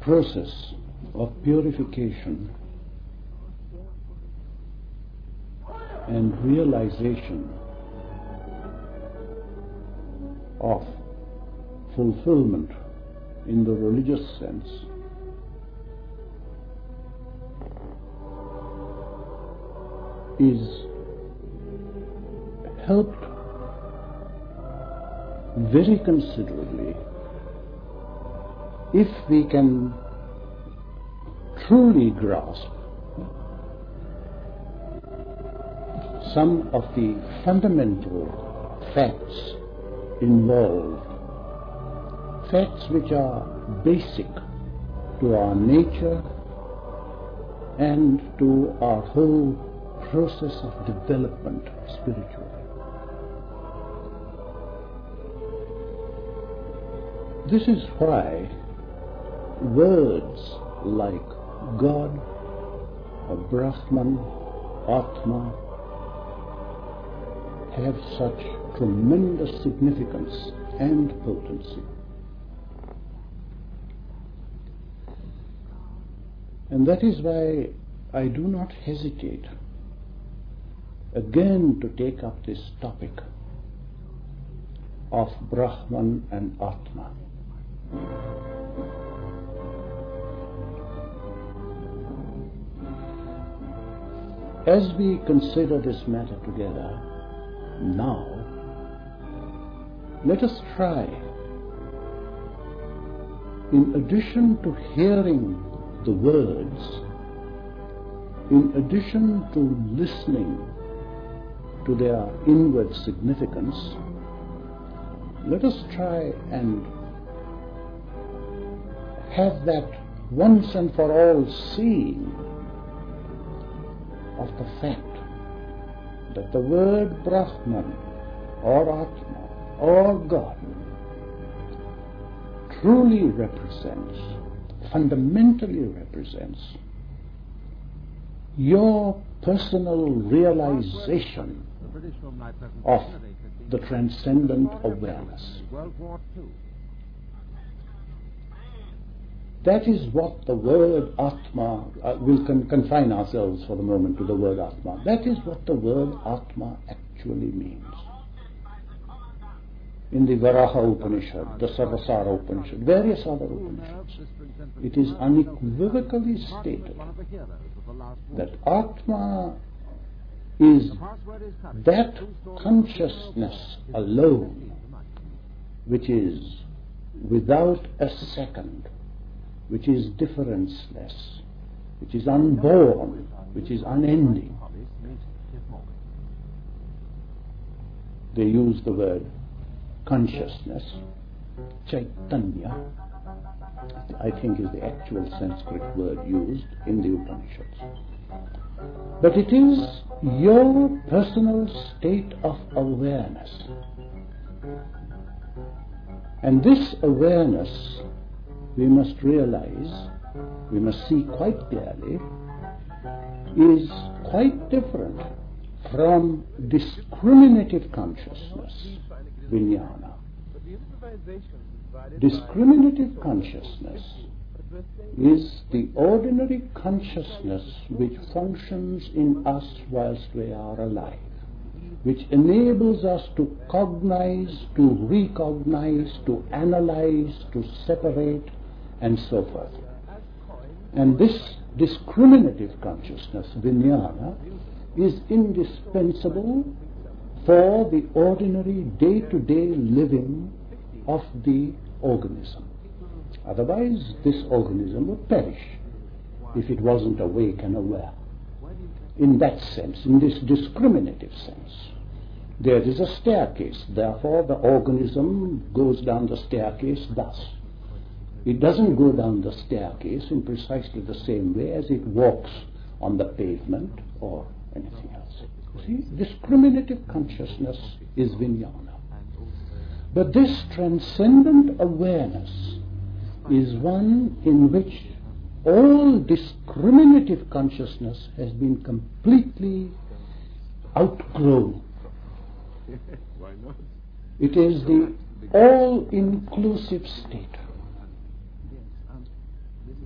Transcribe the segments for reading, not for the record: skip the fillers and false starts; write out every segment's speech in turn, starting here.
process of purification and realization of fulfillment in the religious sense is helped very considerably if we can truly grasp some of the fundamental facts involved, facts which are basic to our nature and to our whole process of development spiritually. This is why words like God, or Brahman, Atma, have such tremendous significance and potency. And that is why I do not hesitate again to take up this topic of Brahman and Atma. As we consider this matter together now, let us try, in addition to hearing the words, in addition to listening to their inward significance, let us try and have that once and for all seeing of the fact that the word Brahman or Atma or God truly represents, fundamentally represents, your personal realization of the transcendent awareness. That is what the word Atma, we'll confine ourselves for the moment to the word Atma. That is what the word Atma actually means. In the Varaha Upanishad, the Sarvasara Upanishad, various other Upanishads, it is unequivocally stated that Atma is that consciousness alone which is without a second, which is differenceless, which is unborn, which is unending. They use the word consciousness, Chaitanya, I think is the actual Sanskrit word used in the Upanishads. But it is your personal state of awareness. And this awareness, we must realize, we must see quite clearly, is quite different from discriminative consciousness, vijnana. Discriminative consciousness is the ordinary consciousness which functions in us whilst we are alive, which enables us to cognize, to recognize, to analyze, to separate, and so forth. And this discriminative consciousness, vijnana, is indispensable for the ordinary day-to-day living of the organism. Otherwise, this organism would perish if it wasn't awake and aware. In that sense, in this discriminative sense, there is a staircase. Therefore, the organism goes down the staircase thus. It doesn't go down the staircase in precisely the same way as it walks on the pavement or anything else. See, discriminative consciousness is vijnana. But this transcendent awareness is one in which all discriminative consciousness has been completely outgrown. Why not? It is the all-inclusive state.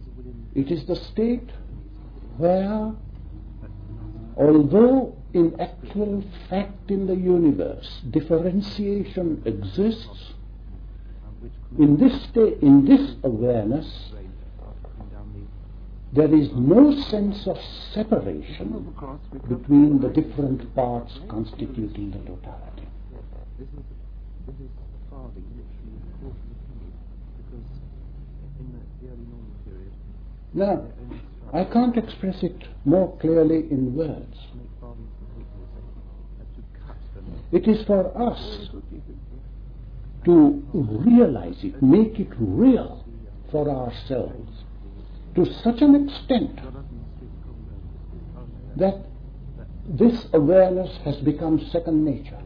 It is the state where, although in actual fact in the universe differentiation exists, in this state, in this awareness, there is no sense of separation between the different parts constituting the totality. This is Farthing literally quarter of a penny, because in the early normal period, Now, I can't express it more clearly in words. It is for us to realize it, make it real for ourselves to such an extent that this awareness has become second nature.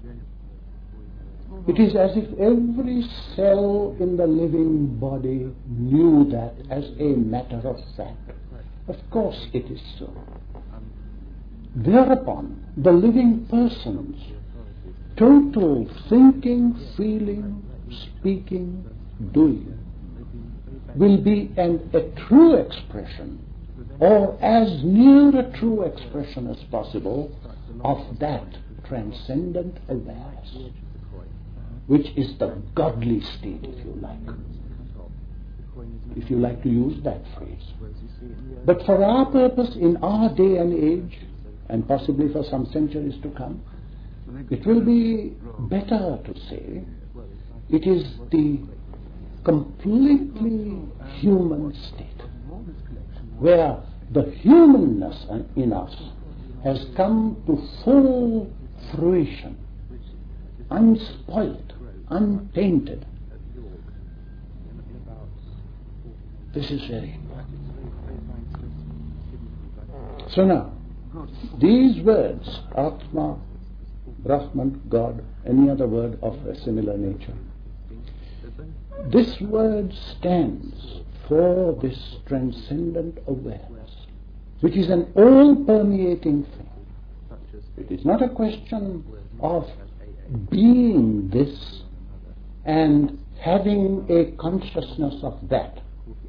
It is as if every cell in the living body knew that as a matter of fact. Of course it is so. Thereupon, the living person's total thinking, feeling, speaking, doing will be a true expression, or as near a true expression as possible, of that transcendent awareness, which is the godly state, if you like to use that phrase. But for our purpose, in our day and age, and possibly for some centuries to come, it will be better to say it is the completely human state, where the humanness in us has come to full fruition, unspoilt, untainted. This is very important. So now, these words, Atma, Brahman, God, any other word of a similar nature, this word stands for this transcendent awareness, which is an all-permeating thing. It is not a question of being this and having a consciousness of that.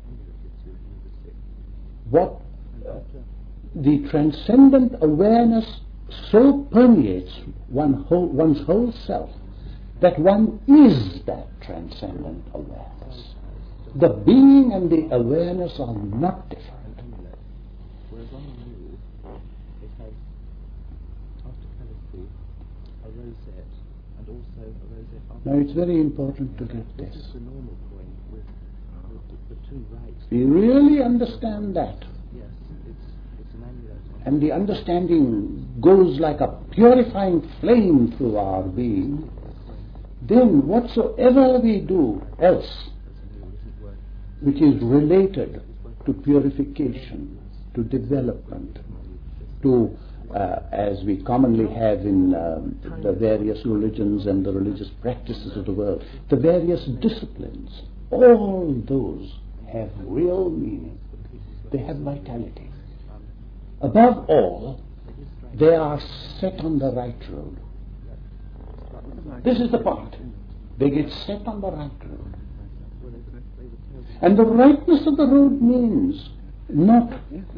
What the transcendent awareness so permeates one's whole self that one is that transcendent awareness. The being and the awareness are not different. Whereas on the mule, it has, after Pellissy, a rosette, and also a rosette after. Now it's very important to get This this. is the normal coin with the two rays. We really understand that, Yes, it's an amulet. and the understanding goes like a purifying flame through our being. Then whatsoever we do else, which is related to purification, to development, to, as we commonly have in the various religions and the religious practices of the world, the various disciplines, all those have real meaning. They have vitality. Above all, they are set on the right road. This is the point. They get set on the right road. And the rightness of the road means not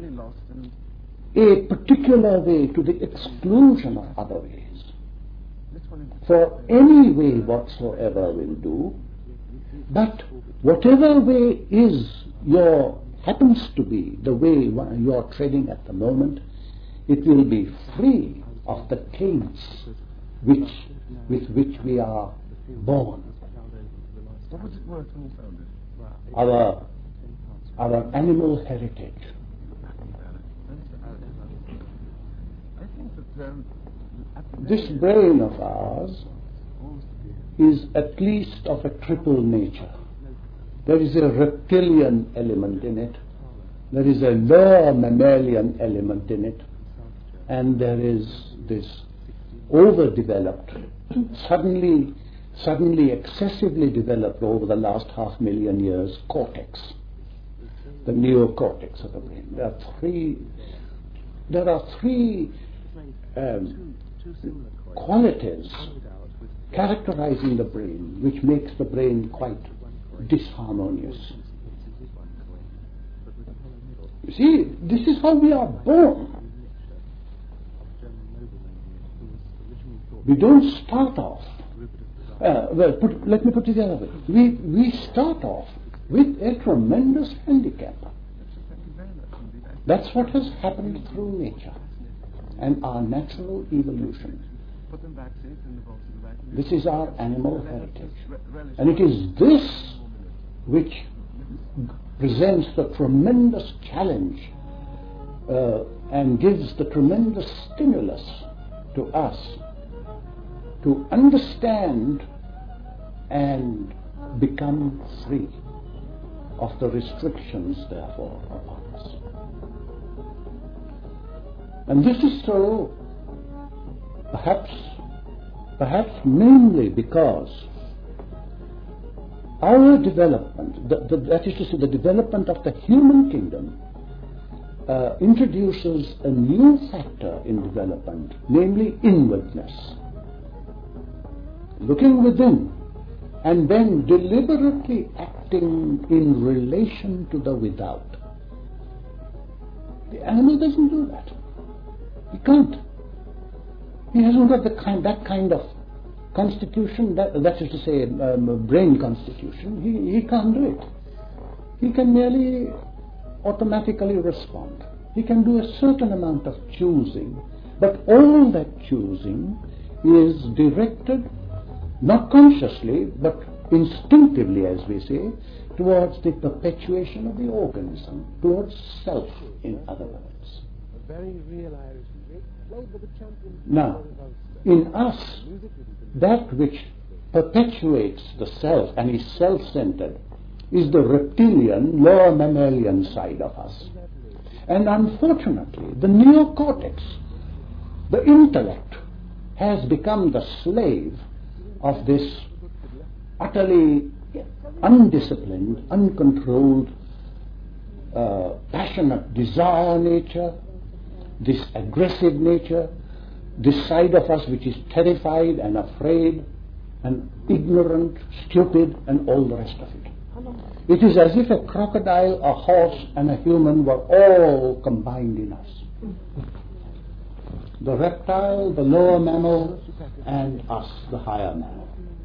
a particular way to the exclusion of other ways. For any way whatsoever will do, but whatever way happens to be the way you are treading at the moment, it will be free of the taints with which we are born. What was it worth when you found it? Our animal heritage. I think that This brain of ours is at least of a triple nature. There is a reptilian element in it, there is a lower mammalian element in it, and there is this overdeveloped, suddenly excessively developed over the last 500,000 years, cortex, the neocortex of the brain. There are three qualities characterizing the brain which makes the brain quite disharmonious. You see, this is how we are born. We don't start off. Let me put it the other way. We start off with a tremendous handicap. That's what has happened through nature and our natural evolution. This is our animal heritage. And it is this which presents the tremendous challenge and gives the tremendous stimulus to us to understand and become free of the restrictions, therefore, upon us. And this is so, perhaps mainly because our development, that is to say, the development of the human kingdom, introduces a new factor in development, namely inwardness. Looking within and then deliberately acting in relation to the without. The animal doesn't do that. He can't. He hasn't got that kind of constitution, that is to say, brain constitution. He can't do it. He can merely automatically respond. He can do a certain amount of choosing, but all that choosing is directed, not consciously, but instinctively, as we say, towards the perpetuation of the organism, towards self, in other words. Now, in us, that which perpetuates the self and is self-centered is the reptilian, lower mammalian side of us. And unfortunately, the neocortex, the intellect, has become the slave of this utterly undisciplined, uncontrolled, passionate desire nature, this aggressive nature, this side of us which is terrified and afraid and ignorant, stupid, and all the rest of it. It is as if a crocodile, a horse, and a human were all combined in us. The reptile, the lower mammal, and us, the higher mammal.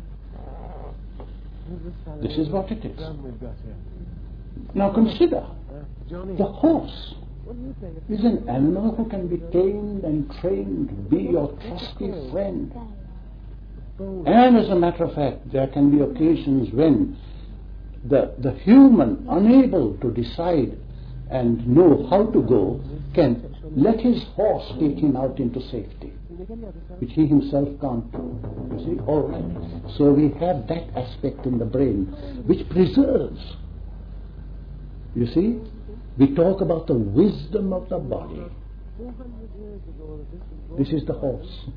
This is what it is. Now consider, the horse is an animal who can be tamed and trained to be your trusty friend. And as a matter of fact, there can be occasions when the human, unable to decide and know how to go, can let his horse take him out into safety, which he himself can't do. You see? All right. So we have that aspect in the brain which preserves. You see? We talk about the wisdom of the body. This is the horse.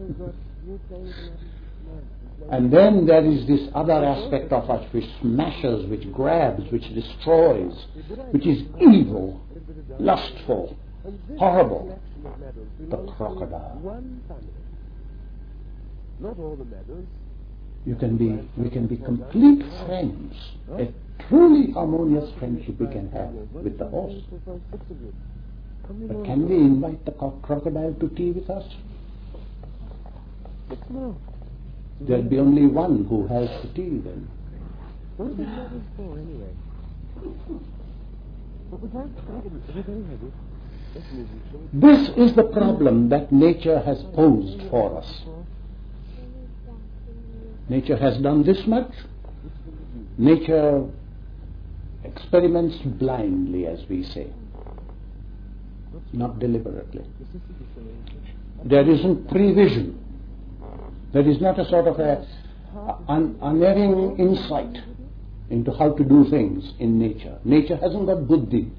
And then there is this other aspect of us which smashes, which grabs, which destroys, which is evil, lustful, horrible. The crocodile. We can be complete friends. A truly harmonious friendship we can have with the horse. But can we invite the crocodile to tea with us? There'll be only one who has the tea then. What are the medals for anyway? But we can't take it. This is the problem that nature has posed for us. Nature has done this much. Nature experiments blindly, as we say, not deliberately. There isn't prevision. There is not a sort of unerring insight into how to do things in nature. Nature hasn't got buddhi.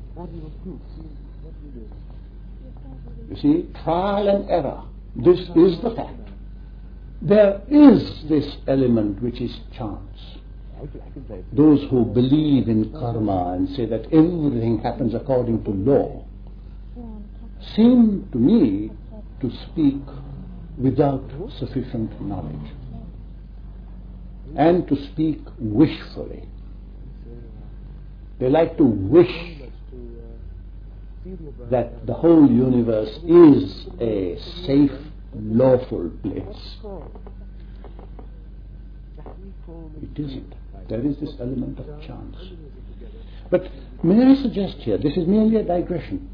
You see, trial and error. This is the fact. There is this element which is chance. Those who believe in karma and say that everything happens according to law seem to me to speak without sufficient knowledge and to speak wishfully. They like to wish that the whole universe is a safe, lawful place. It isn't. There is this element of chance. But may I suggest here, this is merely a digression.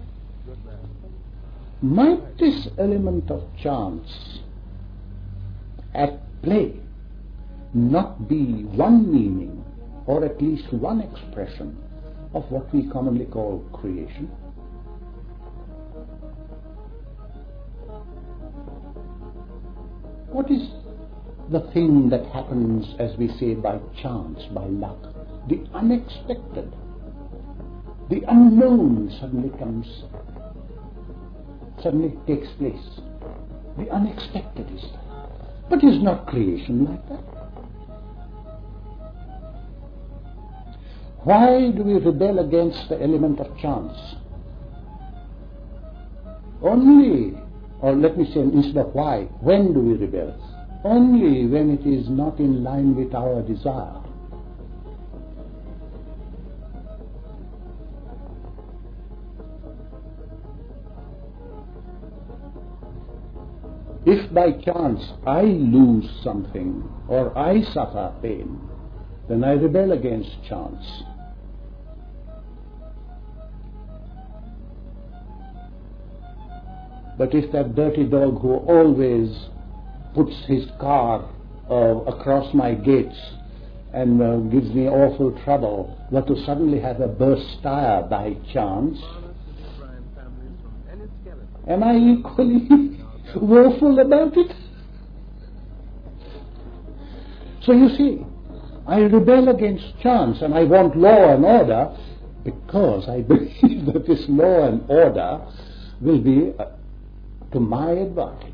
Might this element of chance at play not be one meaning, or at least one expression, of what we commonly call creation? What is the thing that happens, as we say, by chance, by luck? The unexpected, the unknown suddenly takes place. The unexpected is there. But is not creation like that? Why do we rebel against the element of chance? Only, or let me say instead of why, when do we rebel? Only when it is not in line with our desire. If by chance I lose something or I suffer pain, then I rebel against chance. But if that dirty dog who always puts his car across my gates and gives me awful trouble were to suddenly have a burst tire by chance, am I equally woeful about it? So you see, I rebel against chance and I want law and order because I believe that this law and order will be to my advantage.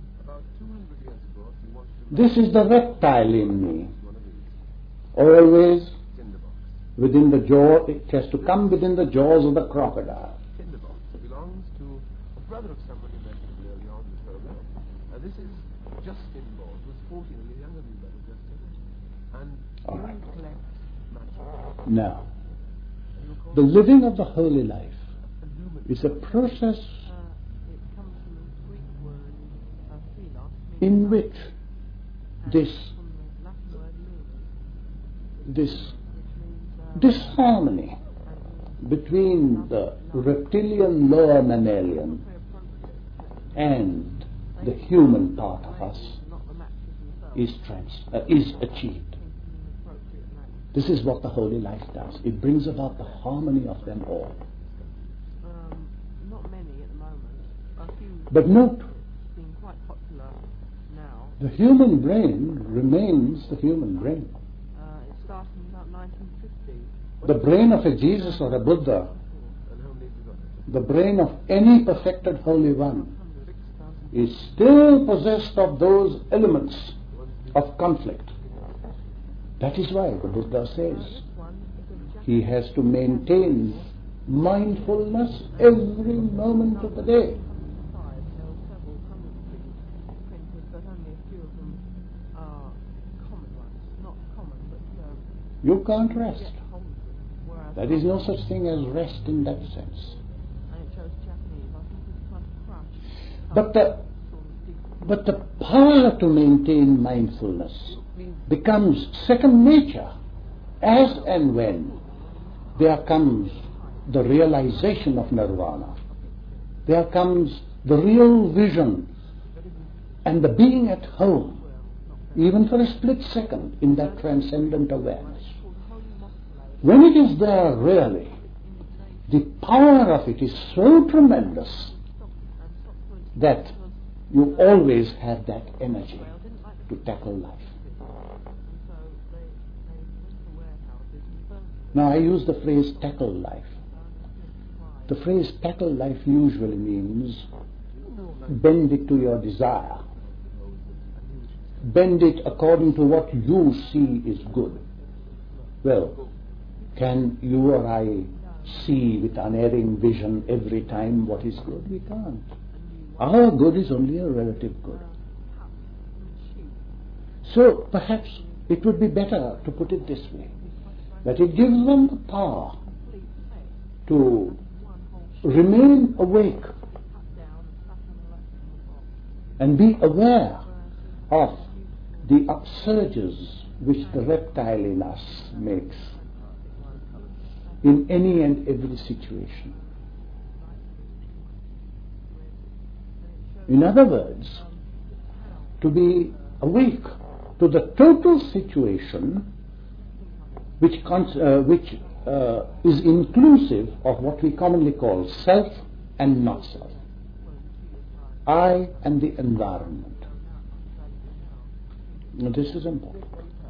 This is the reptile in me. Always within the jaw, it has to come within the jaws of the crocodile. Tinderbox belongs to a brother of someone who met early on in the program. This is Justin Bond, who's 14, and he's younger than you, brother Justin. And All right. he collects magic. Now, the living of the holy life is a process in which this disharmony between the reptilian lower mammalian and the human part of us is achieved. This is what the holy life does. It brings about the harmony of them all. Not many at the moment. A few. But note, Being quite popular now. the human brain remains the human brain. It started in about 1950. The brain of a Jesus or a Buddha, the brain of any perfected Holy One, is still possessed of those elements of conflict. That is why the Buddha says he has to maintain mindfulness every moment of the day. There were several hundred things printed, but only a few of them are common ones. Not common, but You can't rest. get hold of them. Whereas There is no such thing as rest in that sense. and it shows Japanese. I think it's trying to crush. But sort of But the power to maintain mindfulness becomes second nature as and when there comes the realization of nirvana. There comes the real vision and the being at home, even for a split second, in that transcendent awareness. When it is there really, the power of it is so tremendous that you always have that energy to tackle life. Now I use the phrase tackle life. The phrase tackle life usually means bend it to your desire. Bend it according to what you see is good. Well, can you or I see with unerring vision every time what is good? We can't. Our good is only a relative good. So perhaps it would be better to put it this way, that it gives them the power to remain awake and be aware of the upsurges which the reptile in us makes in any and every situation. In other words, to be awake to the total situation which is inclusive of what we commonly call self and not self, I and the environment. Now, this is important.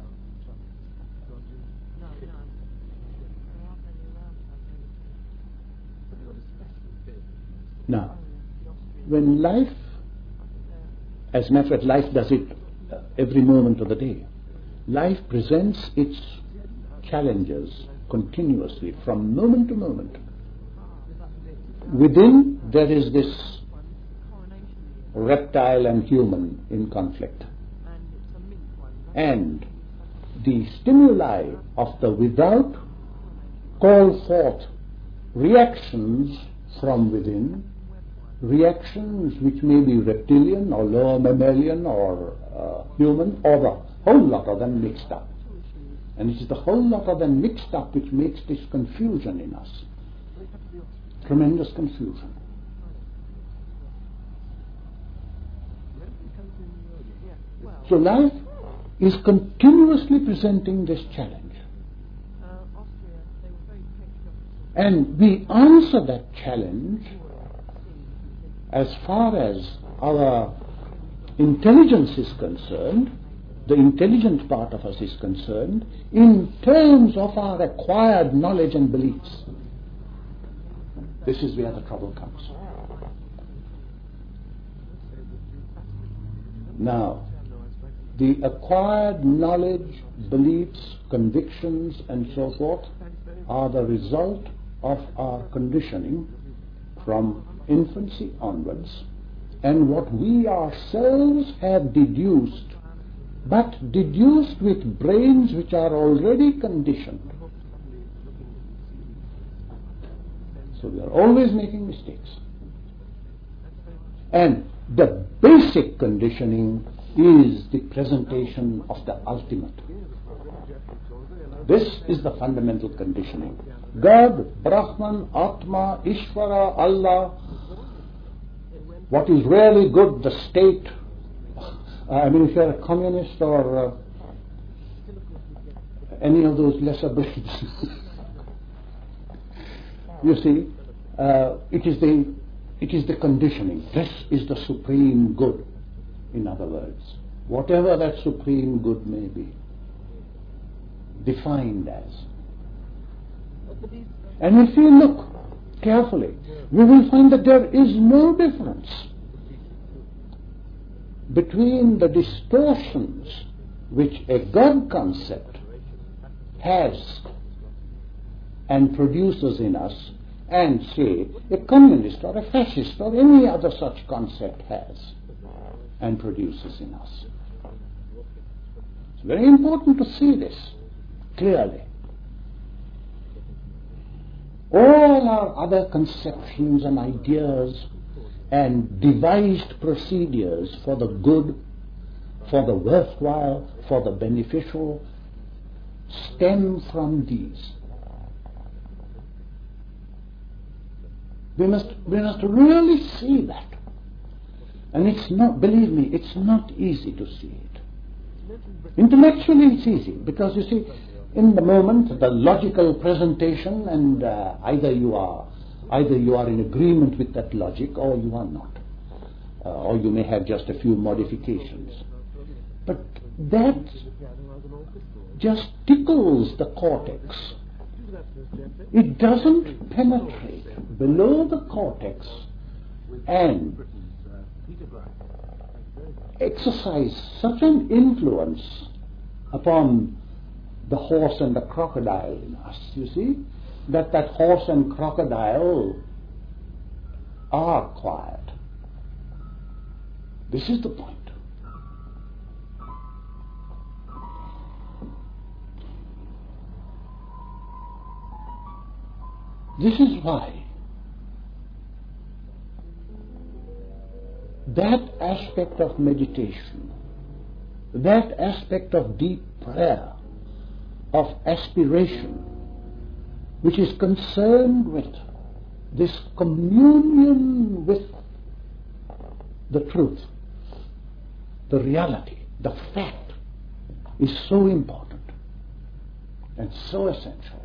Now, when life, as a matter of fact, life does it every moment of the day, life presents its challenges continuously from moment to moment. Within there is this reptile and human in conflict, and the stimuli of the without call forth reactions from within, reactions which may be reptilian or lower mammalian or human, or the whole lot of them mixed up. And it is the whole lot of them mixed up which makes this confusion in us. Tremendous confusion. So life is continuously presenting this challenge. And we answer that challenge as far as our intelligence is concerned, the intelligent part of us is concerned, in terms of our acquired knowledge and beliefs. This is where the trouble comes. Now, the acquired knowledge, beliefs, convictions, and so forth are the result of our conditioning from infancy onwards, and what we ourselves have deduced, but deduced with brains which are already conditioned. So we are always making mistakes. And the basic conditioning is the presentation of the ultimate. This is the fundamental conditioning. God, Brahman, Atma, Ishvara, Allah, what is really good, the state. If you're a communist or any of those lesser breeds, you see, it is the conditioning. This is the supreme good, in other words. Whatever that supreme good may be, defined as. And if we look carefully, we will find that there is no difference between the distortions which a God concept has and produces in us, and say a communist or a fascist or any other such concept has and produces in us. It's very important to see this clearly. All our other conceptions and ideas and devised procedures for the good, for the worthwhile, for the beneficial, stem from these. We must really see that. And it's not, believe me, it's not easy to see it. Intellectually it's easy, because you see, in the moment, the logical presentation, and either you are in agreement with that logic or you are not. Or you may have just a few modifications. But that just tickles the cortex. It doesn't penetrate below the cortex and exercise such an influence upon the horse and the crocodile in us, you see, that horse and crocodile are quiet. This is the point. This is why that aspect of meditation, that aspect of deep prayer, of aspiration, which is concerned with this communion with the truth, the reality, the fact, is so important and so essential.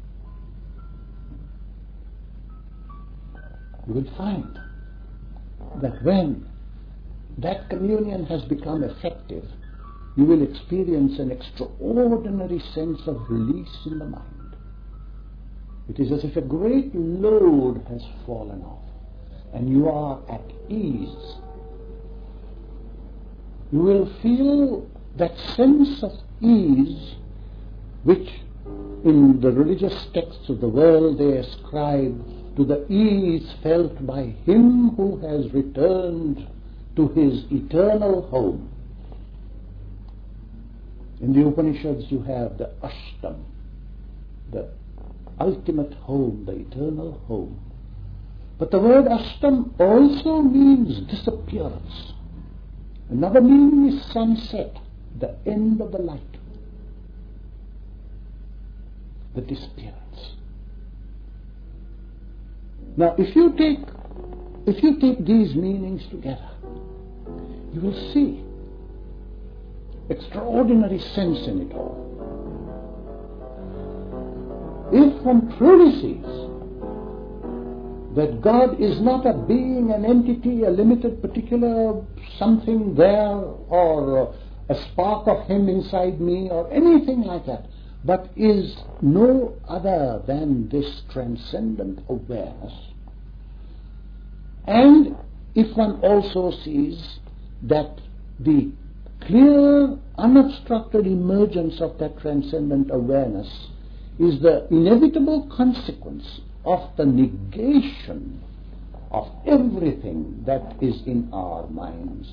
You will find that when that communion has become effective, you will experience an extraordinary sense of release in the mind. It is as if a great load has fallen off and you are at ease. You will feel that sense of ease which in the religious texts of the world they ascribe to the ease felt by him who has returned to his eternal home. In the Upanishads you have the Ashtam, the ultimate home, the eternal home. But the word Ashtam also means disappearance. Another meaning is sunset, the end of the light, the disappearance. Now, if you take these meanings together, you will see extraordinary sense in it all. If one truly sees that God is not a being, an entity, a limited particular something there, or a spark of Him inside me, or anything like that, but is no other than this transcendent awareness, and if one also sees that the clear, unobstructed emergence of that transcendent awareness is the inevitable consequence of the negation of everything that is in our minds.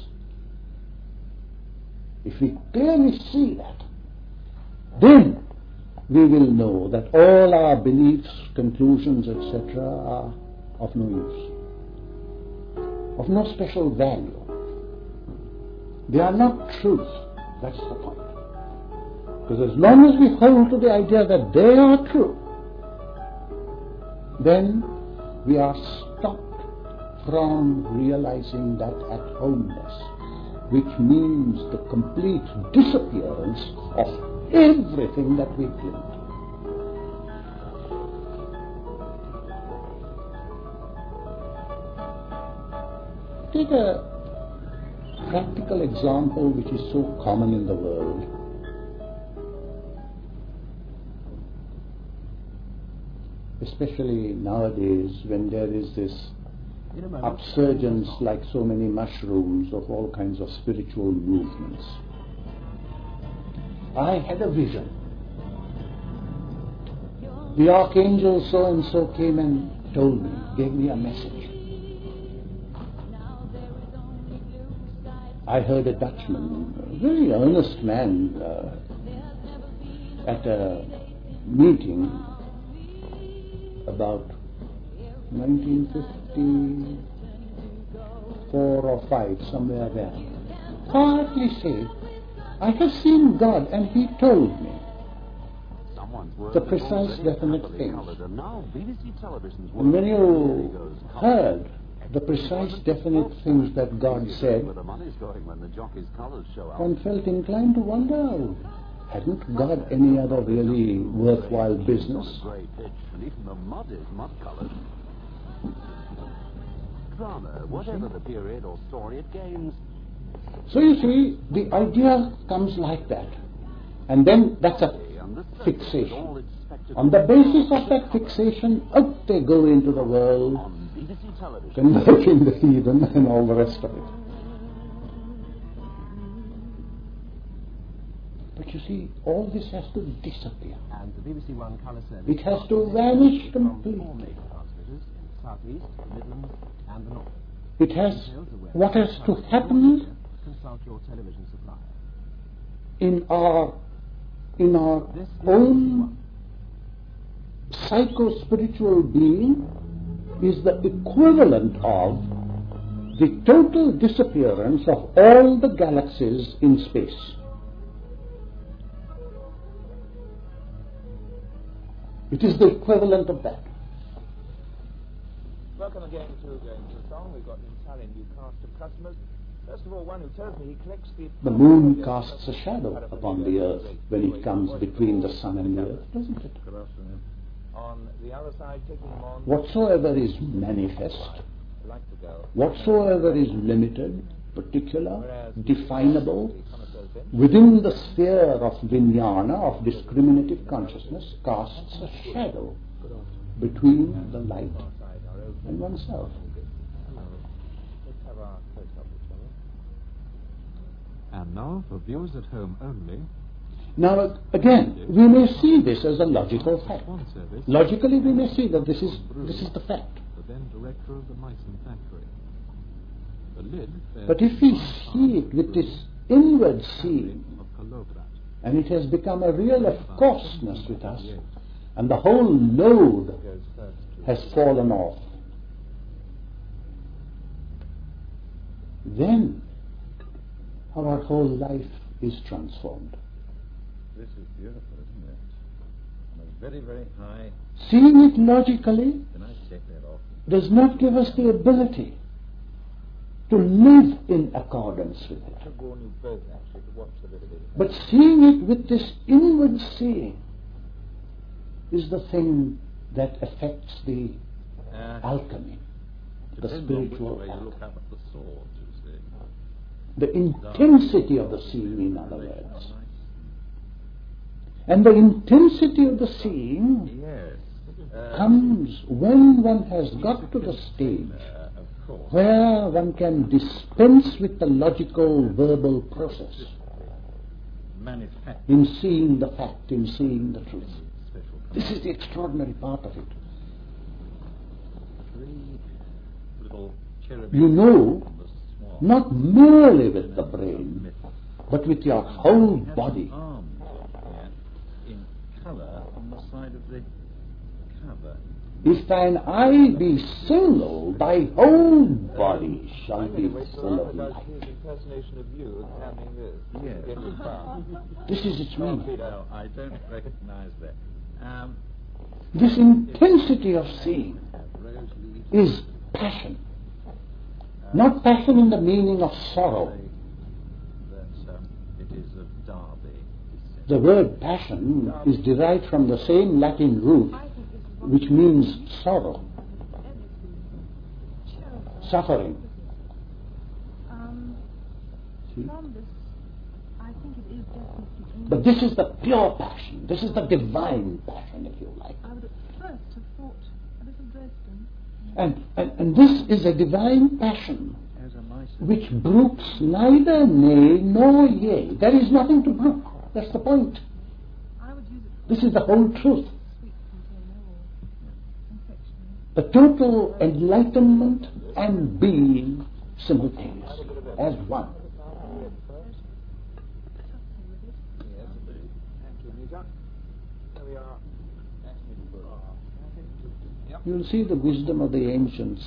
If we clearly see that, then we will know that all our beliefs, conclusions, etc. are of no use, of no special value. They are not truth. That's the point. Because as long as we hold to the idea that they are true, then we are stopped from realizing that at-homeness, which means the complete disappearance of everything that we cling to. Take a practical example which is so common in the world. Especially nowadays when there is this upsurgence like so many mushrooms of all kinds of spiritual movements. I had a vision. The archangel so-and-so came and told me, gave me a message. I heard a Dutchman, a very earnest man, at a meeting about 1954 or 5, somewhere there, quietly say, I have seen God and He told me the precise definite things. And when you heard the precise definite things that God said, one felt inclined to wonder, hadn't God any other really worthwhile business? So you see, the idea comes like that. And then that's a fixation. On the basis of that fixation, out they go into the world, converting the heathen and all the rest of it. But you see, all this has to disappear. And the BBC One colour service. It has to vanish completely. Southeast, Midlands, and the North. It has, what has to happen Consult your television supplier. in our own psycho-spiritual being is the equivalent of the total disappearance of all the galaxies in space. It is the equivalent of that. Welcome again to the song. We've got an entirely new cast of customers. First of all, one who tells me he collects The moon casts a shadow upon the earth when it comes between the sun and the earth, doesn't it? On the other side, taking him on. Whatsoever is manifest, Like to go. whatsoever is limited, particular, definable, within the sphere of vijnana, of discriminative consciousness, casts a shadow between the light and oneself. Let's have our close-up with each other. And now, for viewers at home only, Now, again, we may see this as a logical fact. one service, Logically, we may see that this is the fact. the then director of the Meissen factory. The lid bears But if we see it with this inward seeing, of Kolobrat, and it has become a real of coarseness with us, and the whole load Goes first to has fallen off, then our whole life is transformed. This is beautiful, isn't it? On a very, very high. Seeing it logically Can I take that off? does not give us the ability to live in accordance with it. to warn you both, actually, to watch the little bit. But seeing it with this inward seeing is the thing that affects the alchemy, the Depends on which spiritual way you alchemy. look up at the sword, you see. The intensity of the seeing, in other words. Nice. And the intensity of the seeing Yes. comes when one has got to the stage Of course. where one can dispense with the logical verbal process Manufactured in seeing the fact, in seeing the truth. special This is the extraordinary part of it. three little cherubim You know, on the swamp. not merely with the brain, but with your whole body. Arms here in colour on the side of the cover. If thine eye be single, thy whole body shall be Anyway, so full of Arthur does light. his impersonation of you having this. Yes. Getting far. This is its meaning. No, I don't recognise that. This intensity of seeing Rose leaves. is passion. Not passion in the meaning of sorrow. That it is of Derby. The word passion is derived from the same Latin root which means sorrow, suffering. See? From this, I think it is definitely. But this is the pure passion. This is the divine passion, if you like. I would at first have thought a little Dresden. And this is a divine passion As a mice. which brooks neither nay nor yea. There is nothing to brook. That's the point. I would use it This is the whole truth. sweet container or confectionery. The total enlightenment and being simultaneous as one. Yes, indeed. Thank you, Nita. Here we are. Yep. You'll see the wisdom of the ancients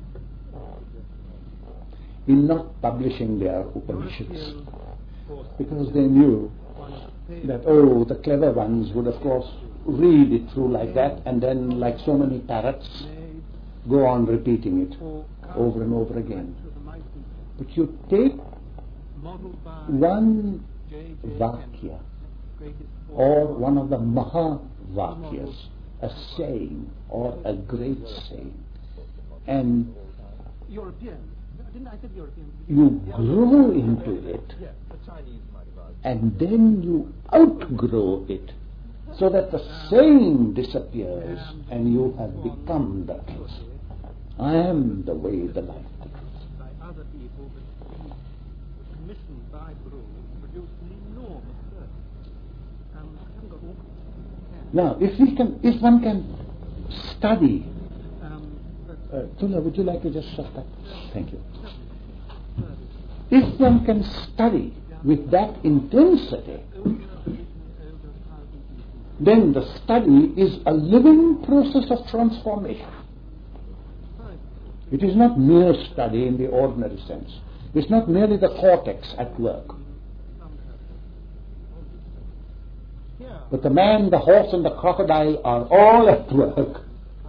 in not publishing their Upanishads, because they knew that, the clever ones would, of course, read it through like that, and then, like so many parrots, go on repeating it over and over again. But you take one Vakya, or one of the Mahavakyas, a saying, or a great saying, and European. Didn't I say European? you grow into it, The Chinese might have asked. and then you outgrow it, so that the saying disappears, and you have become the truth. I am the way, the life, the truth. By other people, but he was commissioned by Brew to produce an enormous work. I haven't got all. Now, if one can study, But Tula, would you like to just shut that? Thank you. If one can study with that intensity, then the study is a living process of transformation. It is not mere study in the ordinary sense. It's not merely the cortex at work. But the man, the horse and the crocodile are all at work.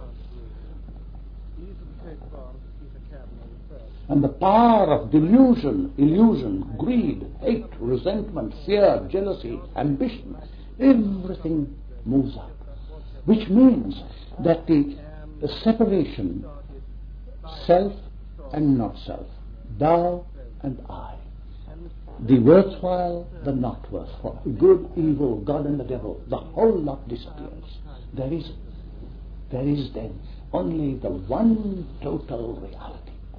And the power of delusion, illusion, greed, hate, resentment, fear, jealousy, ambition, everything moves up. Which means that the separation, self and not self, thou and I, the worthwhile, the not worthwhile, good, evil, God and the devil, the whole lot disappears. There is then only the one total reality.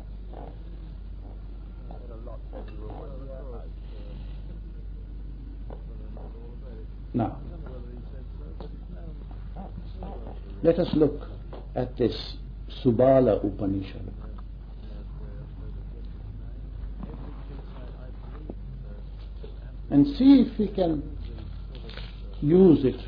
Now, let us look at this Subala Upanishad. And see if we can use it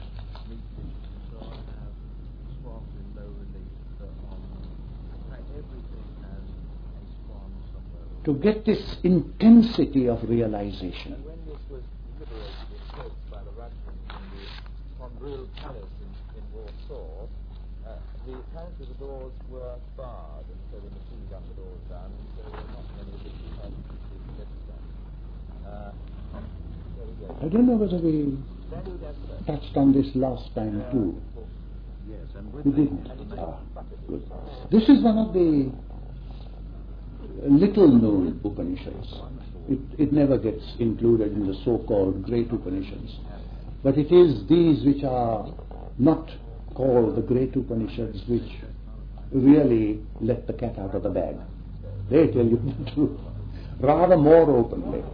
to get this intensity of realization. When this was liberated in Turks by the Russians in the Kondril Palace in Warsaw, apparently the doors were barred, and so the machine gun the doors down, and so there were not many of the 2,000 people get done. I don't know whether we touched on this last time too. Yes, and We didn't. Good. This is one of the little known Upanishads. It never gets included in the so-called great Upanishads. But it is these which are not called the great Upanishads which really let the cat out of the bag. They tell you the truth, rather more openly.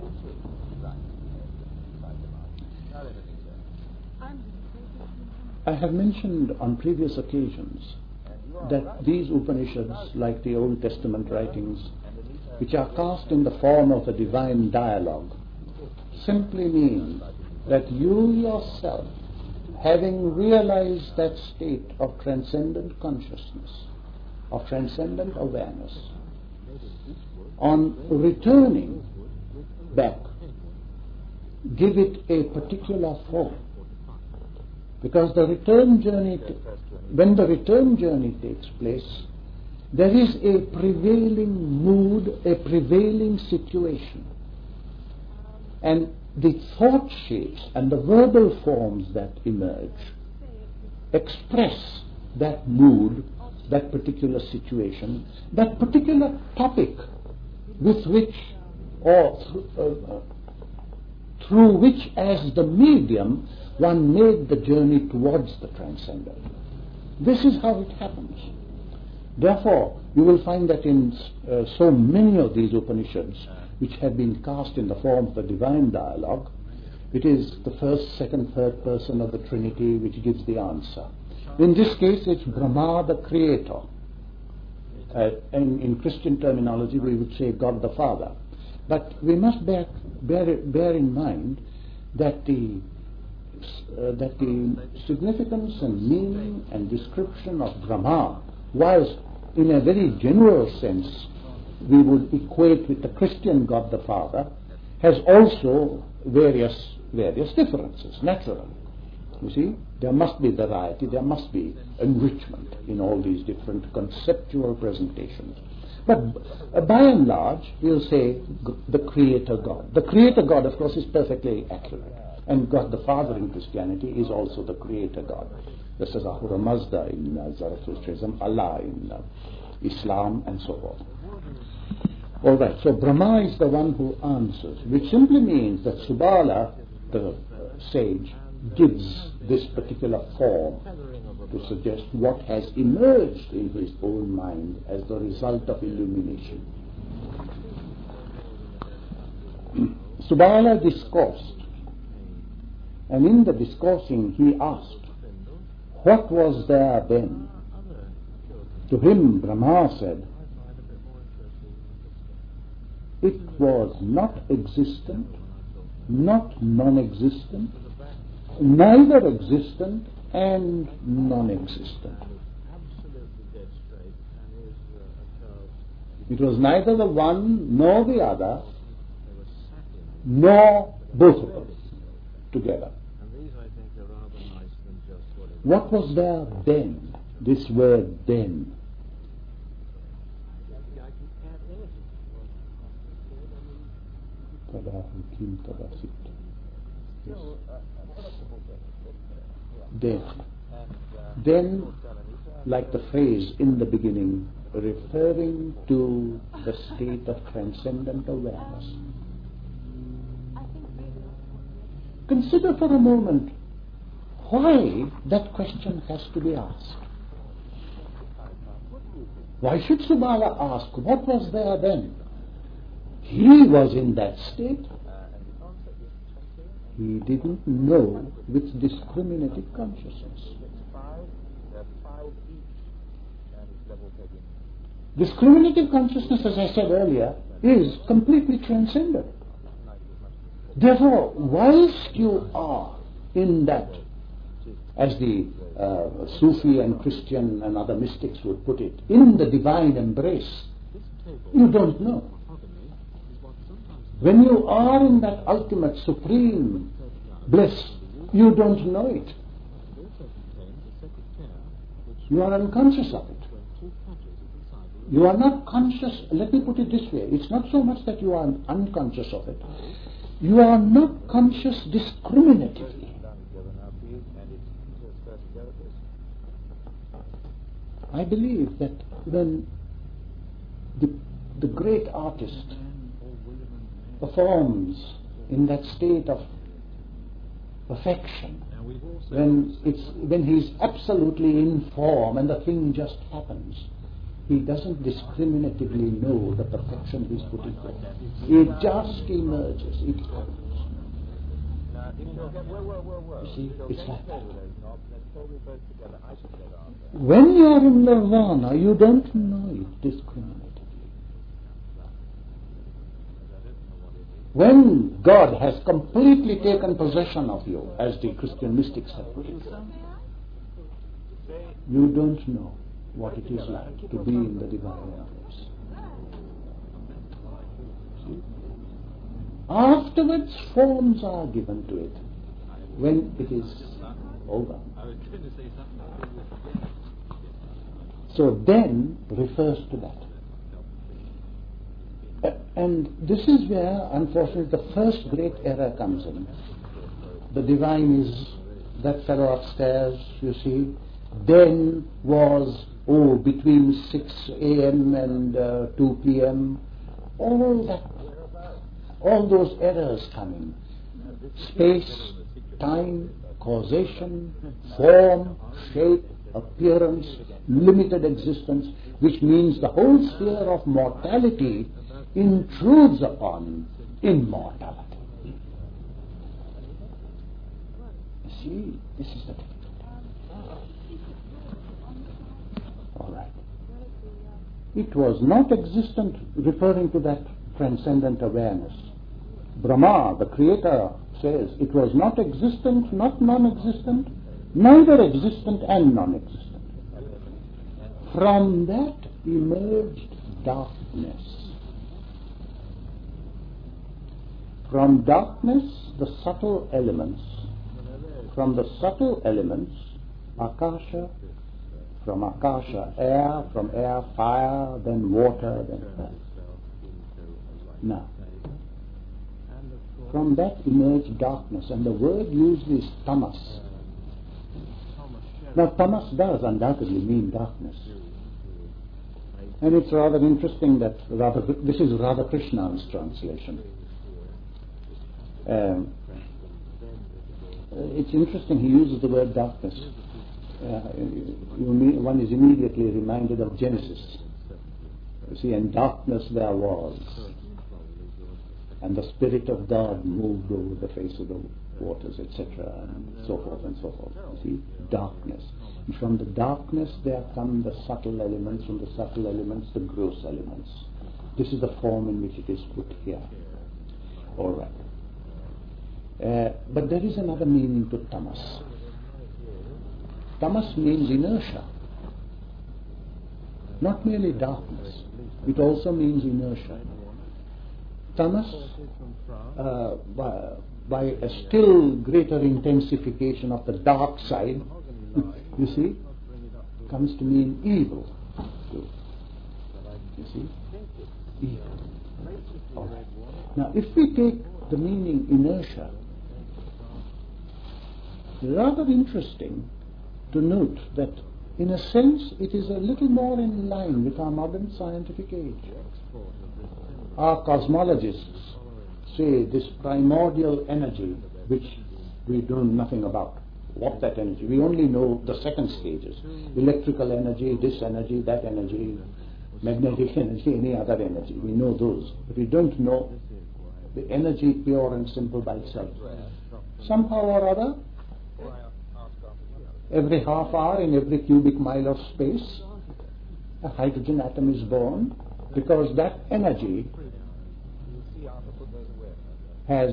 I have mentioned on previous occasions that these Upanishads, like the Old Testament writings, which are cast in the form of a divine dialogue, simply mean that you yourself, having realized that state of transcendent consciousness, of transcendent awareness, on returning back, give it a particular form. Because the return journey, when the return journey takes place, there is a prevailing mood, a prevailing situation. And the thought shapes and the verbal forms that emerge express that mood, that particular situation, that particular topic with which, or through which as the medium one made the journey towards the transcendent. This is how it happens. Therefore, you will find that in so many of these Upanishads, which have been cast in the form of the divine dialogue, it is the first, second, third person of the Trinity which gives the answer. In this case, it's Brahma, the Creator. In Christian terminology, we would say God the Father. But we must bear in mind that the significance and meaning and description of Brahma, whilst in a very general sense we would equate with the Christian God the Father, has also various differences, naturally. You see, there must be variety, there must be enrichment in all these different conceptual presentations. But by and large, we'll say the Creator God. The Creator God, of course, is perfectly accurate. And God the Father in Christianity is also the Creator God. This is Ahura Mazda in Zoroastrianism, Allah in Islam, and so on. All right, so Brahma is the one who answers, which simply means that Subala, the sage, gives this particular form to suggest what has emerged in his own mind as the result of illumination. Subala discoursed, and in the discoursing he asked, what was there then? To him Brahma said, it was not existent, not non-existent, neither existent and non-existent. It was neither the one nor the other, nor both of them together. And these, I think, are rather nice than just What was there then? This word then. Then, like the phrase in the beginning, referring to the state of transcendent awareness. Consider for a moment why that question has to be asked. Why should Subala ask, what was there then? He was in that state. He didn't know with discriminative consciousness. Discriminative consciousness, as I said earlier, is completely transcendent. Therefore, whilst you are in that, as the Sufi and Christian and other mystics would put it, in the divine embrace, you don't know. When you are in that ultimate supreme bliss, you don't know it. You are unconscious of it. You are not conscious, let me put it this way, it's not so much that you are unconscious of it. You are not conscious discriminatively. I believe that when the great artist performs in that state of perfection, when he's absolutely in form and the thing just happens, he doesn't discriminatively know the perfection he's putting forth. It just emerges. It happens. You see, it's like that. When you are in nirvana, you don't know it discriminatively. When God has completely taken possession of you, as the Christian mystics have put it, you don't know what it is like to be in the divine embrace. See? Afterwards, forms are given to it when it is over. So then refers to that. And this is where, unfortunately, the first great error comes in. The divine is that fellow upstairs, you see, then was, between 6 a.m. and 2 p.m., all those errors come in. Space, time, causation, form, shape, appearance, limited existence, which means the whole sphere of mortality intrudes upon immortality. You see, this is the difficulty. All right. It was not existent, referring to that transcendent awareness. Brahma, the creator, says it was not existent, not non-existent, neither existent and non-existent. From that emerged darkness. From darkness, the subtle elements. From the subtle elements, Akasha. From Akasha, air. From air, fire. Then water. Then earth. Now, from that emerged darkness, and the word used is tamas. Now, tamas does undoubtedly mean darkness. And it's rather interesting that this is Radhakrishna's translation. It's interesting he uses the word darkness. One is immediately reminded of Genesis. You see, and darkness there was, and the Spirit of God moved over the face of the waters, etc., and so forth and so forth. You see, darkness. And from the darkness there come the subtle elements, from the subtle elements the gross elements. This is the form in which it is put here. All right. But there is another meaning to tamas. Tamas means inertia, not merely darkness. It also means inertia. Tamas, by a still greater intensification of the dark side, you see, comes to mean evil. You see? Evil. All right. Now, if we take the meaning inertia, rather interesting to note that in a sense it is a little more in line with our modern scientific age. Our cosmologists say this primordial energy, which we know nothing about. What that energy? We only know the second stages. Electrical energy, this energy, that energy, magnetic energy, any other energy. We know those. But we don't know the energy pure and simple by itself. Somehow or other, every half hour in every cubic mile of space, a hydrogen atom is born, because that energy has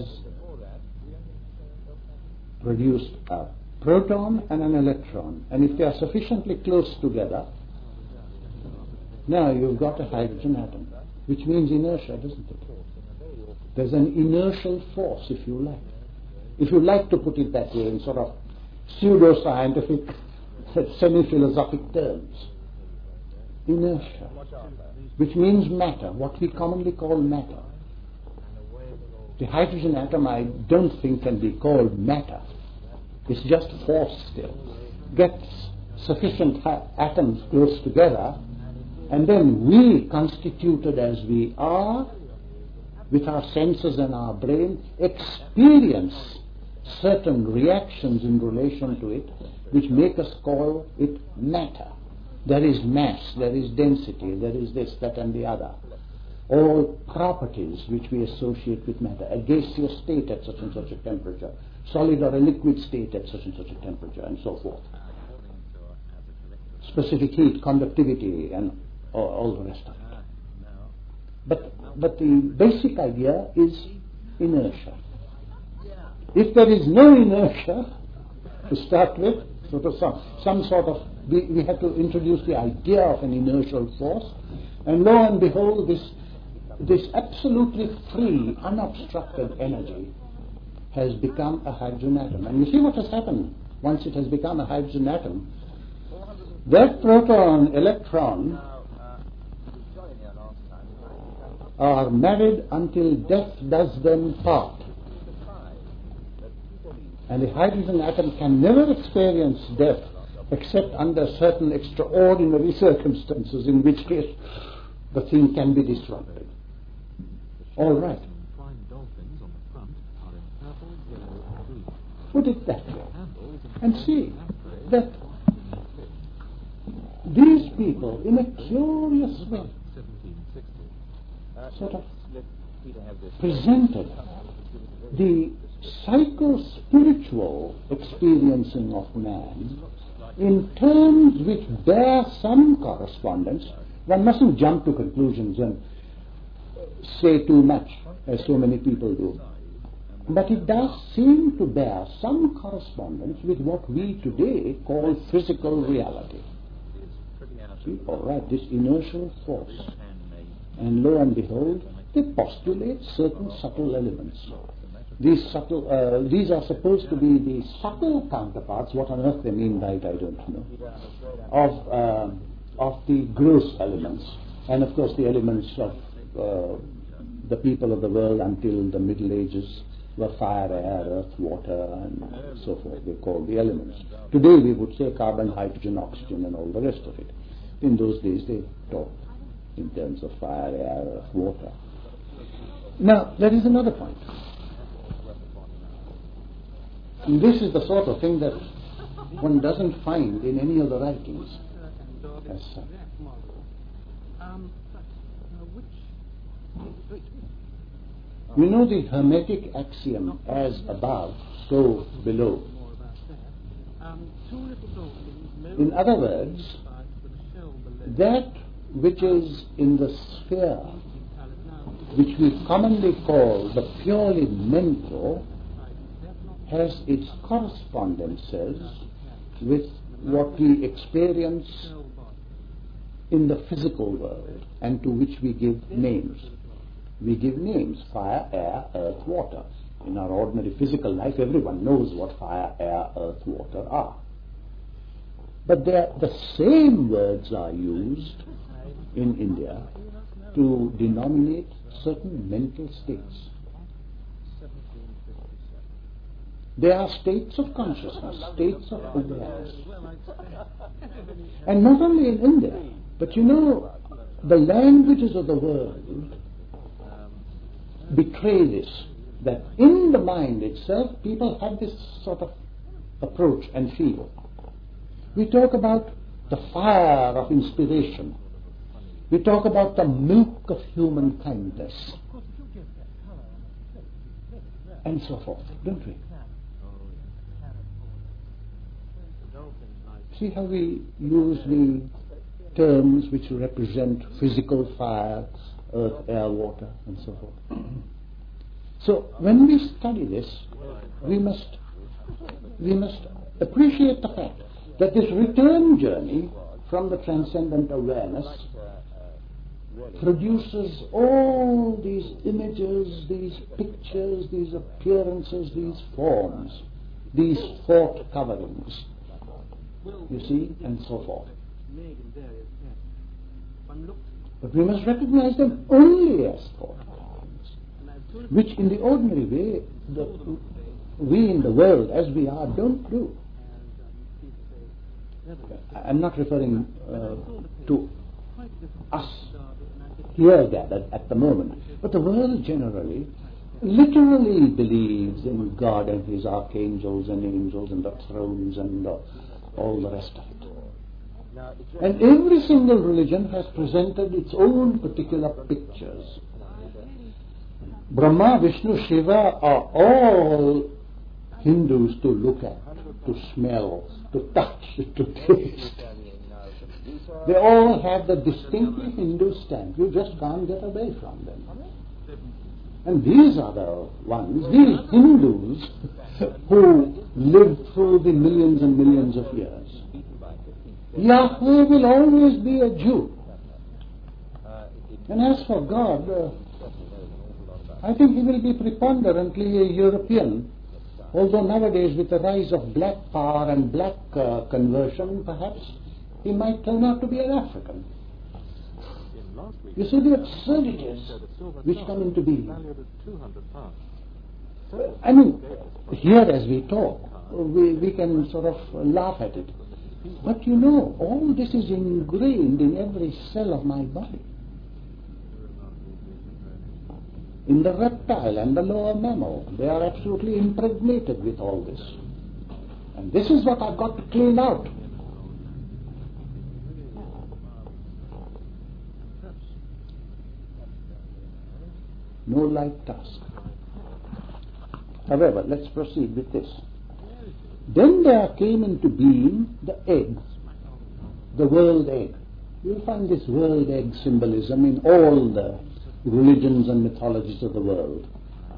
produced a proton and an electron. And if they are sufficiently close together, now you've got a hydrogen atom, which means inertia, doesn't it? There's an inertial force, if you like. If you like to put it that way in sort of pseudo-scientific, semi-philosophic terms. Inertia, which means matter, what we commonly call matter. The hydrogen atom I don't think can be called matter. It's just force still. Gets sufficient atoms close together, and then we, constituted as we are, with our senses and our brain, experience certain reactions in relation to it, which make us call it matter. There is mass, there is density, there is this, that and the other. All properties which we associate with matter. A gaseous state at such and such a temperature, solid or a liquid state at such and such a temperature, and so forth. Specific heat, conductivity, and all the rest of it. But the basic idea is inertia. If there is no inertia to start with, sort of some sort of, we have to introduce the idea of an inertial force, and lo and behold, this absolutely free, unobstructed energy has become a hydrogen atom. And you see what has happened once it has become a hydrogen atom. That proton, electron are married until death does them part. And the hydrogen atom can never experience death except under certain extraordinary circumstances, in which case the thing can be disrupted. All right. Put it that way. And see that these people, in a curious way, sort of presented the psycho-spiritual experiencing of man in terms which bear some correspondence. One mustn't jump to conclusions and say too much, as so many people do. But it does seem to bear some correspondence with what we today call physical reality. See, all right, this inertial force. And lo and behold, they postulate certain subtle elements. These are supposed to be the subtle counterparts. What on earth they mean by it, I don't know. Of the gross elements, and of course the elements of the people of the world until the Middle Ages were fire, air, earth, water, and so forth. They call the elements. Today we would say carbon, hydrogen, oxygen, and all the rest of it. In those days they talked in terms of fire, air, earth, water. Now there is another point. And this is the sort of thing that one doesn't find in any of the writings as such. You know the Hermetic axiom, as above, so below. In other words, that which is in the sphere, which we commonly call the purely mental, has its correspondences with what we experience in the physical world and to which we give names. We give names: fire, air, earth, water. In our ordinary physical life, everyone knows what fire, air, earth, water are. But the same words are used in India to denominate certain mental states. They are states of consciousness, states of awareness. And not only in India, but you know, the languages of the world betray this, that in the mind itself, people have this sort of approach and feel. We talk about the fire of inspiration. We talk about the milk of human kindness, and so forth, don't we? See how we use the terms which represent physical fire, earth, air, water, and so forth. So when we study this, we must appreciate the fact that this return journey from the transcendent awareness produces all these images, these pictures, these appearances, these forms, these thought coverings, you see, and so forth. But we must recognize them only as thought coverings, which in the ordinary way we in the world as we are don't do. I'm not referring to us here gathered at the moment, but the world generally literally believes in God and His archangels and angels and the thrones and all the rest of it. And every single religion has presented its own particular pictures. Brahma, Vishnu, Shiva are all Hindus to look at, to smell, to touch, to taste. They all have the distinctly Hindu stamp. You just can't get away from them. And these are the ones, these Hindus who lived through the millions and millions of years. Yahweh will always be a Jew. And as for God, I think He will be preponderantly a European, although nowadays with the rise of black power and black conversion, perhaps He might turn out to be an African. You see the absurdities which come into being. I mean, here as we talk, we can sort of laugh at it. But you know, all this is ingrained in every cell of my body. In the reptile and the lower mammal, they are absolutely impregnated with all this. And this is what I've got to clean out. No light task. However, let's proceed with this. Then there came into being the egg, the world egg. You'll find this world egg symbolism in all the religions and mythologies of the world.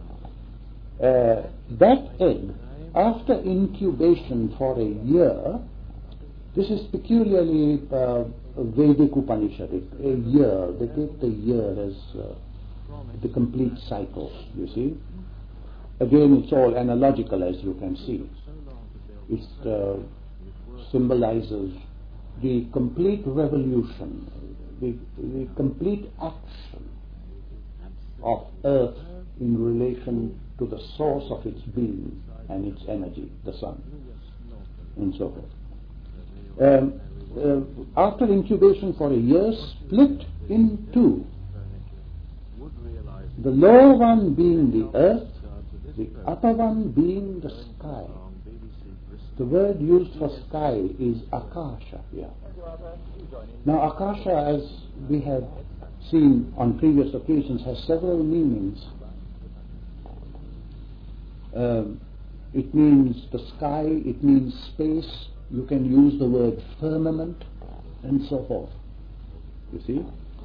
That egg, after incubation for a year, this is peculiarly Vedic Upanishadic, a year. They take the year as the complete cycle, you see. Again, it's all analogical, as you can see. It symbolizes the complete revolution, the complete action of Earth in relation to the source of its being and its energy, the sun, and so forth. After incubation for a year, split in two. The lower one being the earth, the upper one being the sky. The word used for sky is Akasha here. Now Akasha, as we have seen on previous occasions, has several meanings. It means the sky, it means space. You can use the word firmament and so forth. You see?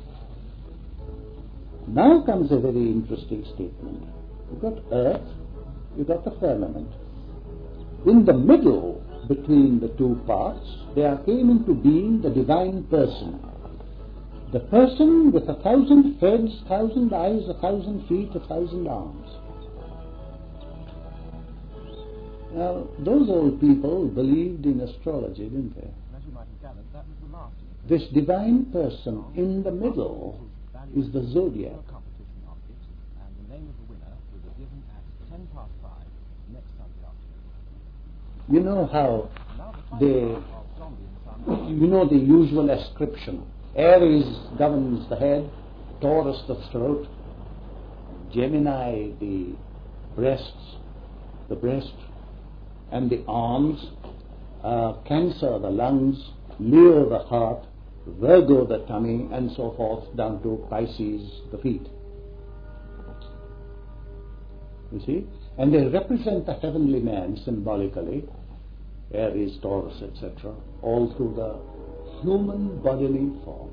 Now comes a very interesting statement. You've got earth, you've got the firmament. In the middle between the two parts, there came into being the divine person. The person with 1,000 heads, 1,000 eyes, 1,000 feet, 1,000 arms. Now, those old people believed in astrology, didn't they? As you might have gathered, that was the last of This divine person in the middle is the zodiac. competition objects, and the name of the winner will be given at 5:10 next Sunday afternoon. You know how Now the final they, part of Zombie and Son you know the usual ascription. Aries governs the head, Taurus the throat, Gemini the breast, and the arms, Cancer the lungs, Leo the heart, Virgo the tummy, and so forth down to Pisces the feet. You see? And they represent the heavenly man symbolically, Aries, Taurus, etc., all through the human bodily form.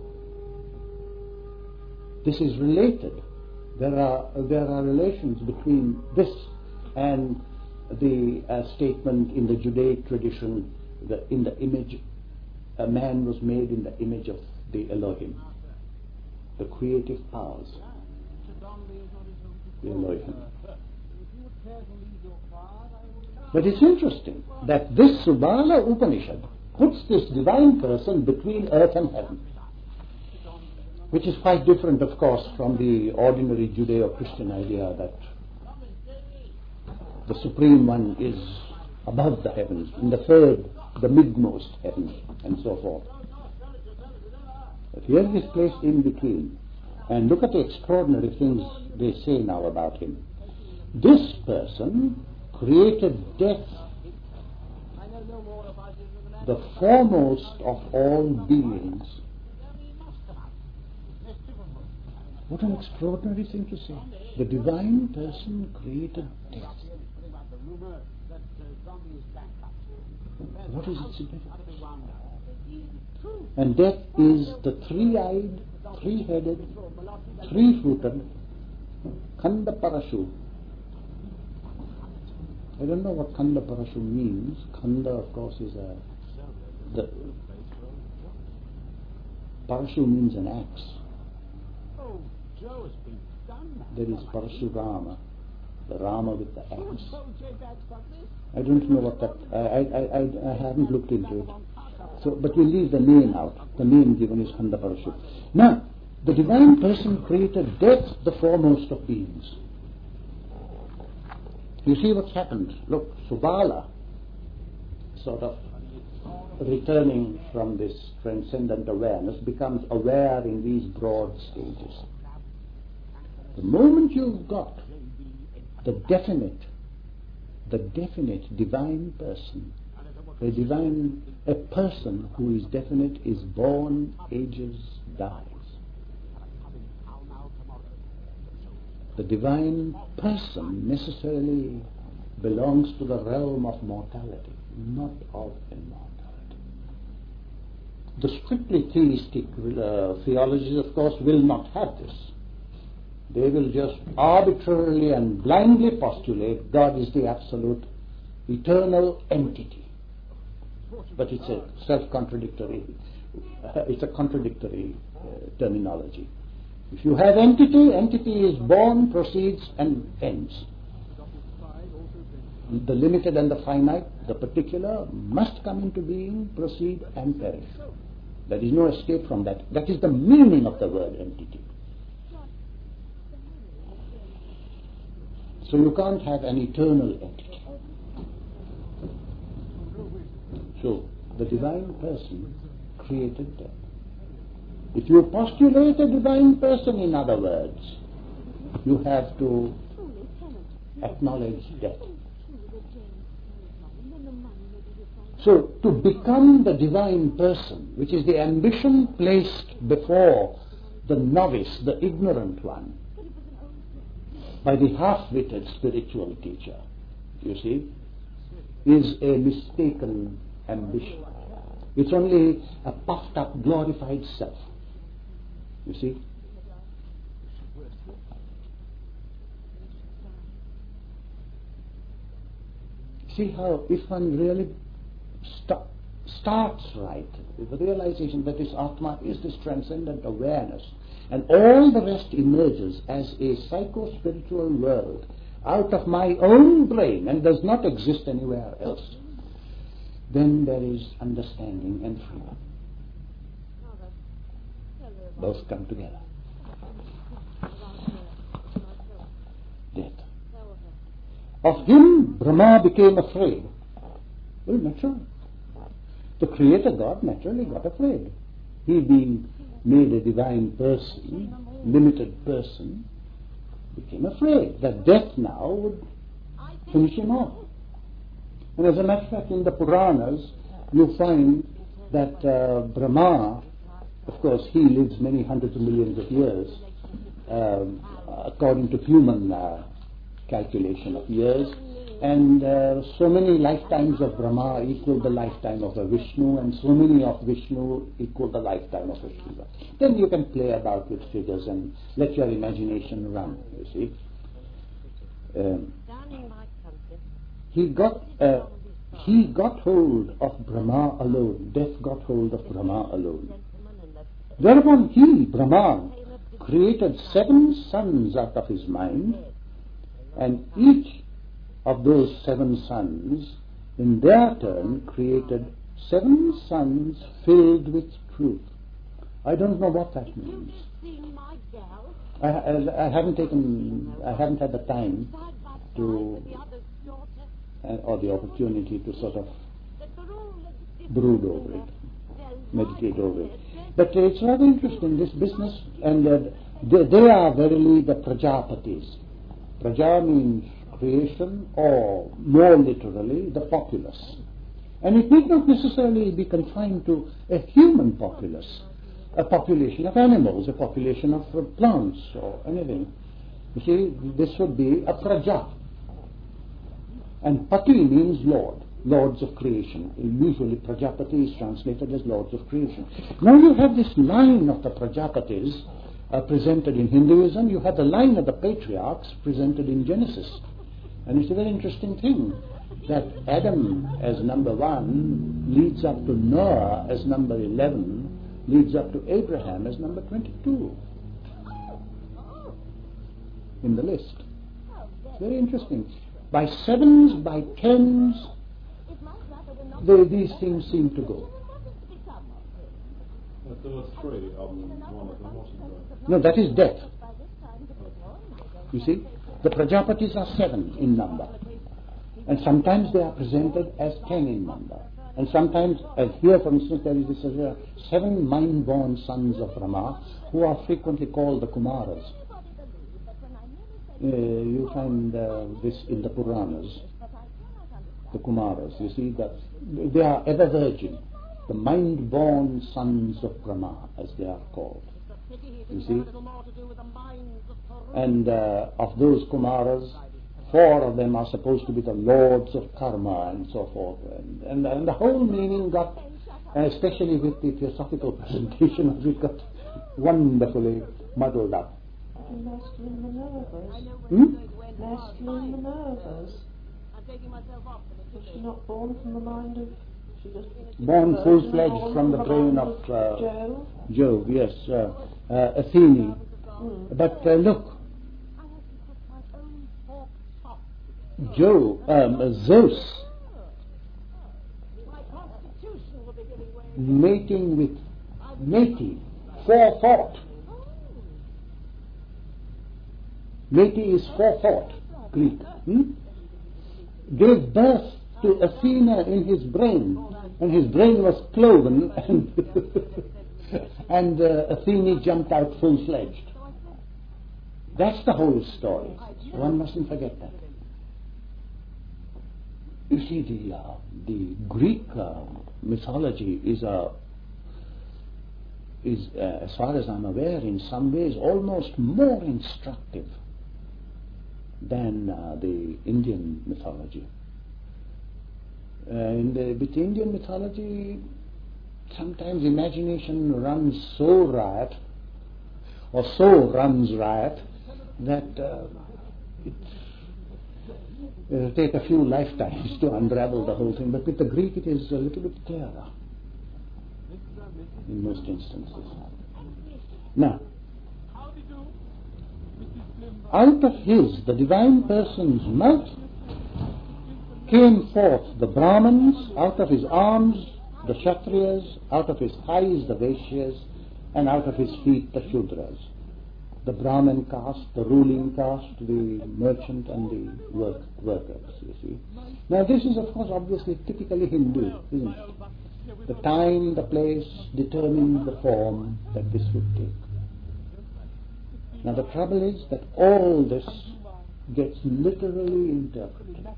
This is related. There are relations between this and the statement in the Judaic tradition that in the image, a man was made in the image of the Elohim, the creative powers, the Elohim. But it's interesting that this Subala Upanishad puts this divine person between earth and heaven, which is quite different, of course, from the ordinary Judeo-Christian idea that the Supreme One is above the heavens, in the third, the midmost heaven, and so forth. But here he is placed in between. And look at the extraordinary things they say now about him. This person created death, the foremost of all beings. What an extraordinary thing to say. The divine person created death. What is its significance? And death is the three-eyed, three-headed, three-footed Khanda Parashu. I don't know what Khanda Parashu means. Khanda, of course, is the Parashu means an axe. There is Parashurama, the Rama with the axe. I don't know what that. I haven't looked into it. So, but we'll leave the name out. The name given is Khanda Parashu. Now, the divine person created death, the foremost of beings. You see what's happened. Look, Subala, sort of returning from this transcendent awareness, becomes aware in these broad stages. The moment you've got the definite divine person, a person who is definite is born, ages, dies. The divine person necessarily belongs to the realm of mortality, not of immortality. The strictly theistic theologies, of course, will not have this. They will just arbitrarily and blindly postulate God is the absolute eternal entity. But it's a self-contradictory, it's a contradictory terminology. If you have entity, entity is born, proceeds and ends. The limited and the finite, the particular, must come into being, proceed and perish. There is no escape from that. That is the meaning of the word entity. So you can't have an eternal entity. So the divine person created death. If you postulate a divine person, in other words, you have to acknowledge death. So to become the divine person, which is the ambition placed before the novice, the ignorant one, by the half-witted spiritual teacher, you see, is a mistaken ambition. It's only a puffed up, glorified self. You see? See how if one really starts right with the realization that this Atma is this transcendent awareness, and all the rest emerges as a psycho-spiritual world out of my own brain and does not exist anywhere else, then there is understanding and freedom. Both come together. Death. Of him, Brahma became afraid. Well, natural. The Creator God naturally got afraid. He being made a divine person, limited person, became afraid that death now would finish him off. And as a matter of fact, in the Puranas, you find that Brahma, of course, he lives many hundreds of millions of years, according to human calculation of years, and so many lifetimes of Brahma equal the lifetime of a Vishnu, and so many of Vishnu equal the lifetime of a Shiva. Then you can play about with figures and let your imagination run, you see. He got hold of Brahma alone. Death got hold of Brahma alone. Thereupon he, Brahma, created 7 sons out of his mind, and each of those 7 sons in their turn created 7 sons filled with truth. I don't know what that means. I haven't had the time to or the opportunity to sort of brood over it, meditate over it. But it's rather interesting, this business, and they are verily the Prajapatis. Praja means creation, or more literally, the populace. And it need not necessarily be confined to a human populace, a population of animals, a population of plants, or anything. You see, this would be a Praja. And Pati means Lord, lords of creation. Usually Prajapati is translated as lords of creation. Now you have this line of the Prajapatis presented in Hinduism. You have the line of the patriarchs presented in Genesis. And it's a very interesting thing that Adam as number 1 leads up to Noah as number 11, leads up to Abraham as number 22 in the list. It's very interesting. By 7s, by 10s, these things seem to go. But there was 3 one of them, wasn't there? No, that is death. You see, the Prajapatis are 7 in number, and sometimes they are presented as 10 in number, and sometimes, as here for instance, there is this 7 mind-born sons of Brahma who are frequently called the Kumaras. You find this in the Puranas, the Kumaras. You see that they are ever virgin, the mind-born sons of Brahma, as they are called. You see, and of those Kumaras, 4 of them are supposed to be the lords of karma and so forth, and the whole meaning got, especially with the theosophical presentation of it, got wonderfully muddled up. Masculine Minervas. Masculine Minervas. Was she not born from the mind of... She just born full-fledged from the brain of Jove, yes, Athene. But look, Zeus mating with Neti, 4-fought. Neti is 4-fought, Greek. Gave birth to Athena in his brain, and his brain was cloven, and Athene jumped out full-fledged. That's the whole story. One mustn't forget that. You see, the Greek mythology is, as far as I'm aware, in some ways almost more instructive than the Indian mythology. With Indian mythology, sometimes imagination runs so riot, or so runs riot, that it'll take a few lifetimes to unravel the whole thing. But with the Greek, it is a little bit clearer. in most instances. Now, out of his, the divine person's mouth, came forth the Brahmins, out of his arms the Kshatriyas, out of his thighs the Vaishyas, and out of his feet the Shudras. The Brahmin caste, the ruling caste, the merchant and the workers, you see. Now this is of course obviously typically Hindu, isn't it? The time, the place determine the form that this would take. Now the trouble is that all this gets literally interpreted.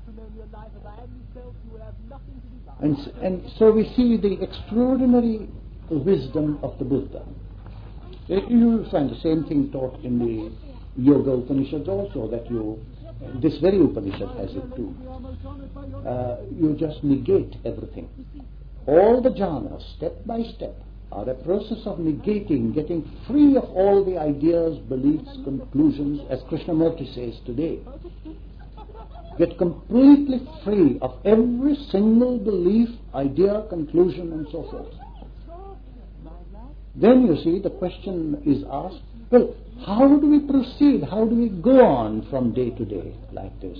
And so we see the extraordinary wisdom of the Buddha. You will find the same thing taught in the Yoga Upanishads also, that this very Upanishad has it too. You just negate everything. All the jhanas, step by step, are a process of negating, getting free of all the ideas, beliefs, conclusions, as Krishnamurti says today. Get completely free of every single belief, idea, conclusion, and so forth. Then you see the question is asked, well, how do we proceed? How do we go on from day to day like this?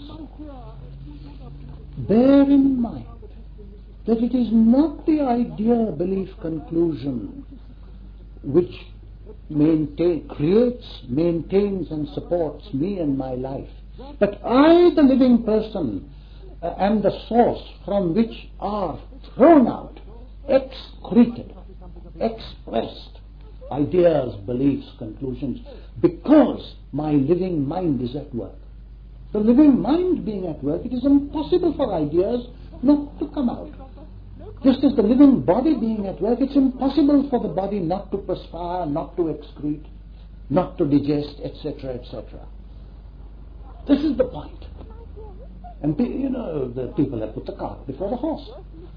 Bear in mind that it is not the idea, belief, conclusion which creates, maintains and supports me and my life. But I, the living person, am the source from which are thrown out, excreted, expressed ideas, beliefs, conclusions, because my living mind is at work. The living mind being at work, it is impossible for ideas not to come out. Just as the living body being at work, it's impossible for the body not to perspire, not to excrete, not to digest, etc., etc. This is the point. And the people have put the cart before the horse.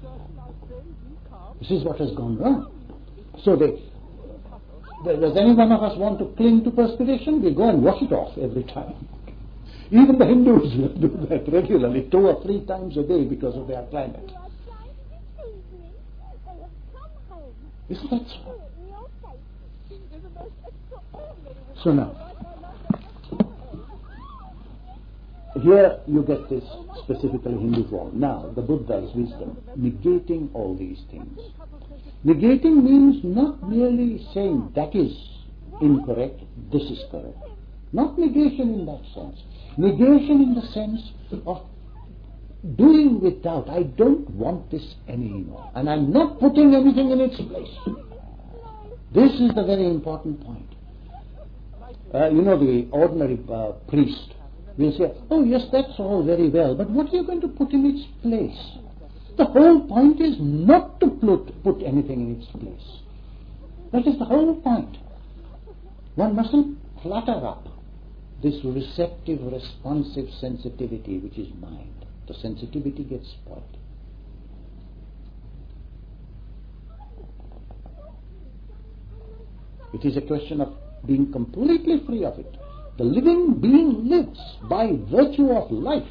This is what has gone wrong. So does any one of us want to cling to perspiration? We go and wash it off every time. Even the Hindus will do that regularly, 2 or 3 times a day because of their climate. Isn't that so? So now, here you get this specifically Hindu form. Now, the Buddha's wisdom, negating all these things. Negating means not merely saying that is incorrect, this is correct. Not negation in that sense. Negation in the sense of doing with doubt. I don't want this anymore. And I'm not putting anything in its place. This is the very important point. The ordinary priest will say, oh yes, that's all very well, but what are you going to put in its place? The whole point is not to put anything in its place. That is the whole point. One mustn't clutter up this receptive, responsive sensitivity which is mind. The sensitivity gets spoiled. It is a question of being completely free of it. The living being lives by virtue of life,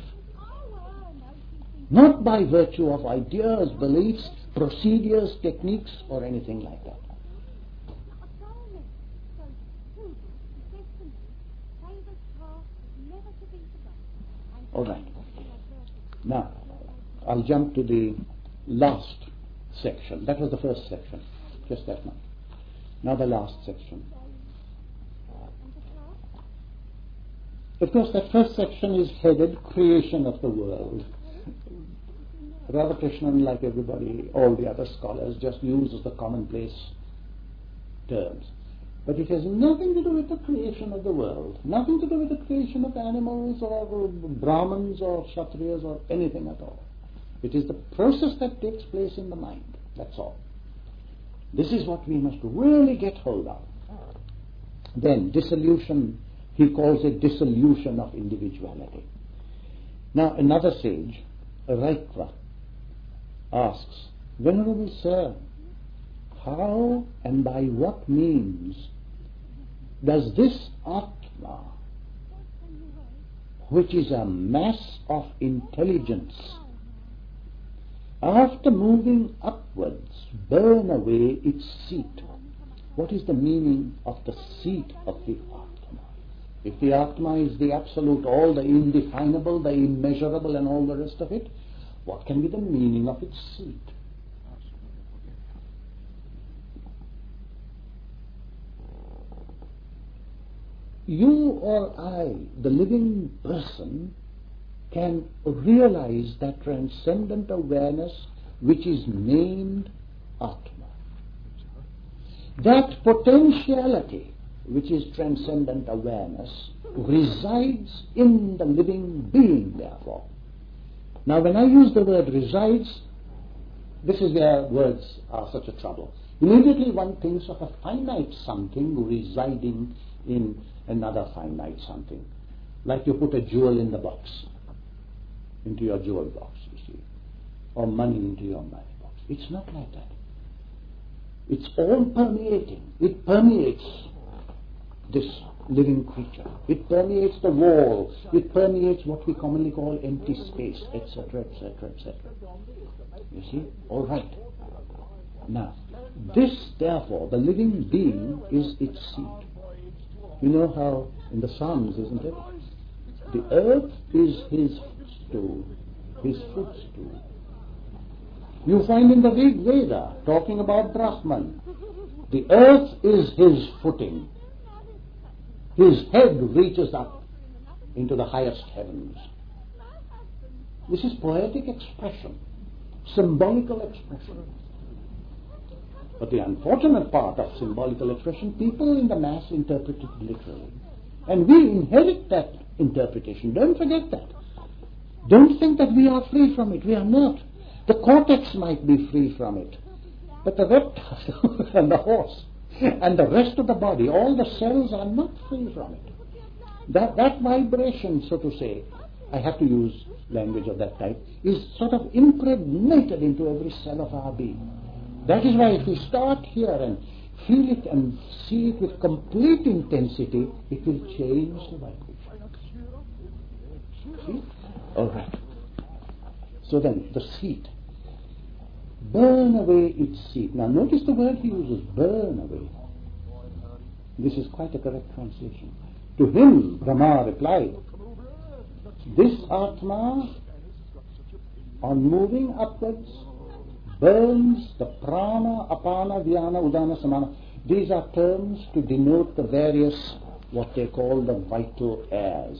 not by virtue of ideas, beliefs, procedures, techniques, or anything like that. All right. Now, I'll jump to the last section. That was the first section, just that much. Now the last section. Of course, that first section is headed Creation of the World. Radhakrishnan, like everybody, all the other scholars, just uses the commonplace terms. But it has nothing to do with the creation of the world, nothing to do with the creation of animals or Brahmins or Kshatriyas or anything at all. It is the process that takes place in the mind, that's all. This is what we must really get hold of. Then dissolution, he calls it dissolution of individuality. Now another sage, Raikva, asks, Venerable Sir, how and by what means does this Atma, which is a mass of intelligence, after moving upwards, burn away its seat what is the meaning of the seat of the Atma? If the Atma is the absolute, all the indefinable, the immeasurable and all the rest of it, what can be the meaning of its seat? You or I, the living person, can realize that transcendent awareness which is named Atma. That potentiality which is transcendent awareness resides in the living being, therefore. Now when I use the word resides, this is where words are such a trouble. Immediately one thinks of a finite something residing in another finite something. Like you put a jewel in the box, into your jewel box, you see, or money into your money box. It's not like that. It's all permeating. It permeates this living creature. It permeates the wall. It permeates what we commonly call empty space, etc., etc., etc. You see? All right. Now, this, therefore, the living being is its seat. You know how in the Psalms, isn't it? The earth is his footstool, his footstool. You find in the Rig Veda, talking about Brahman, the earth is his footing. His head reaches up into the highest heavens. This is poetic expression, symbolical expression. But the unfortunate part of symbolical expression, people in the mass interpret it literally. And we inherit that interpretation. Don't forget that. Don't think that we are free from it. We are not. The cortex might be free from it. But the reptile and the horse and the rest of the body, all the cells are not free from it. That vibration, so to say, I have to use language of that type, is sort of impregnated into every cell of our being. That is why if we start here and feel it and see it with complete intensity, it will change the vibration. See? All right. So then, the seat. Burn away its seat. Now notice the word he uses, burn away. This is quite a correct translation. To him, Brahma replied, this Atma, on moving upwards, burns the prana, apana, dhyana, udana, samana. These are terms to denote the various, what they call the vital airs.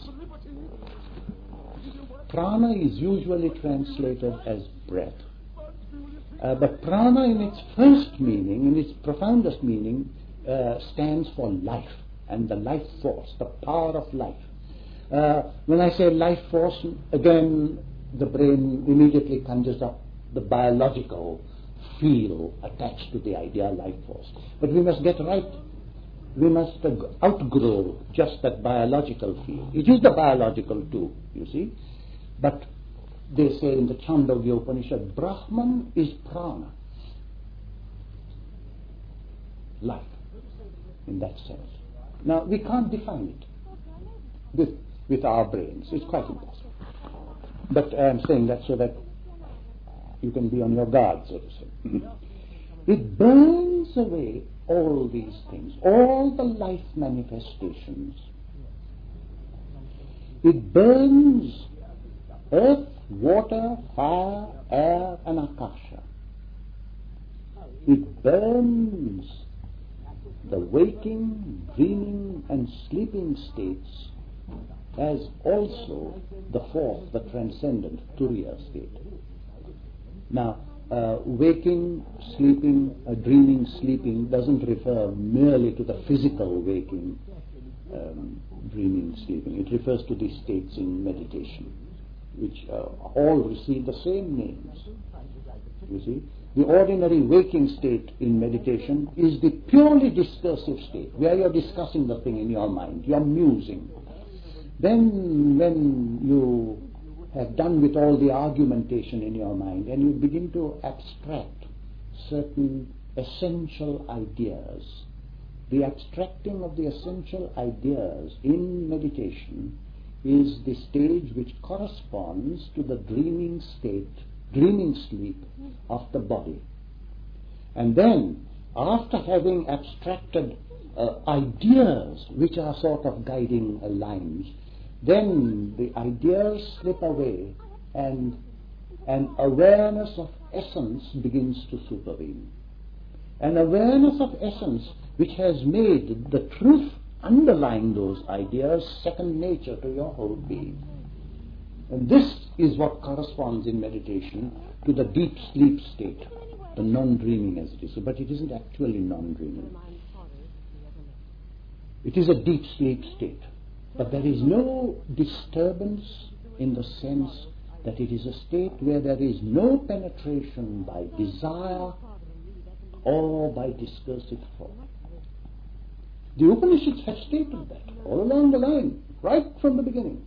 Prana is usually translated as breath. But prana in its first meaning, in its profoundest meaning, stands for life and the life force, the power of life. When I say life force, again, the brain immediately conjures up the biological feel attached to the idea life force. But we must get right. We must outgrow just that biological feel. It is the biological too, you see. But they say in the Chandogya Upanishad, Brahman is prana. Life, in that sense. Now, we can't define it with our brains. It's quite impossible. But I'm saying that so that you can be on your guard, so to say. It burns away all these things, all the life manifestations. It burns earth, water, fire, air, and akasha. It burns the waking, dreaming, and sleeping states, as also the fourth, the transcendent, turiya state. Now, waking, sleeping, dreaming, sleeping doesn't refer merely to the physical waking, dreaming, sleeping. It refers to these states in meditation, which all receive the same names. You see, the ordinary waking state in meditation is the purely discursive state, where you're discussing the thing in your mind, you're musing. Then when you have done with all the argumentation in your mind and you begin to abstract certain essential ideas, the abstracting of the essential ideas in meditation is the stage which corresponds to the dreaming state, dreaming sleep of the body. And then after having abstracted ideas which are sort of guiding lines, then the ideas slip away and an awareness of essence begins to supervene. An awareness of essence which has made the truth underlying those ideas second nature to your whole being. And this is what corresponds in meditation to the deep sleep state, the non-dreaming as it is. But it isn't actually non-dreaming. It is a deep sleep state. But there is no disturbance in the sense that it is a state where there is no penetration by desire or by discursive thought. The Upanishads have stated that all along the line, right from the beginning.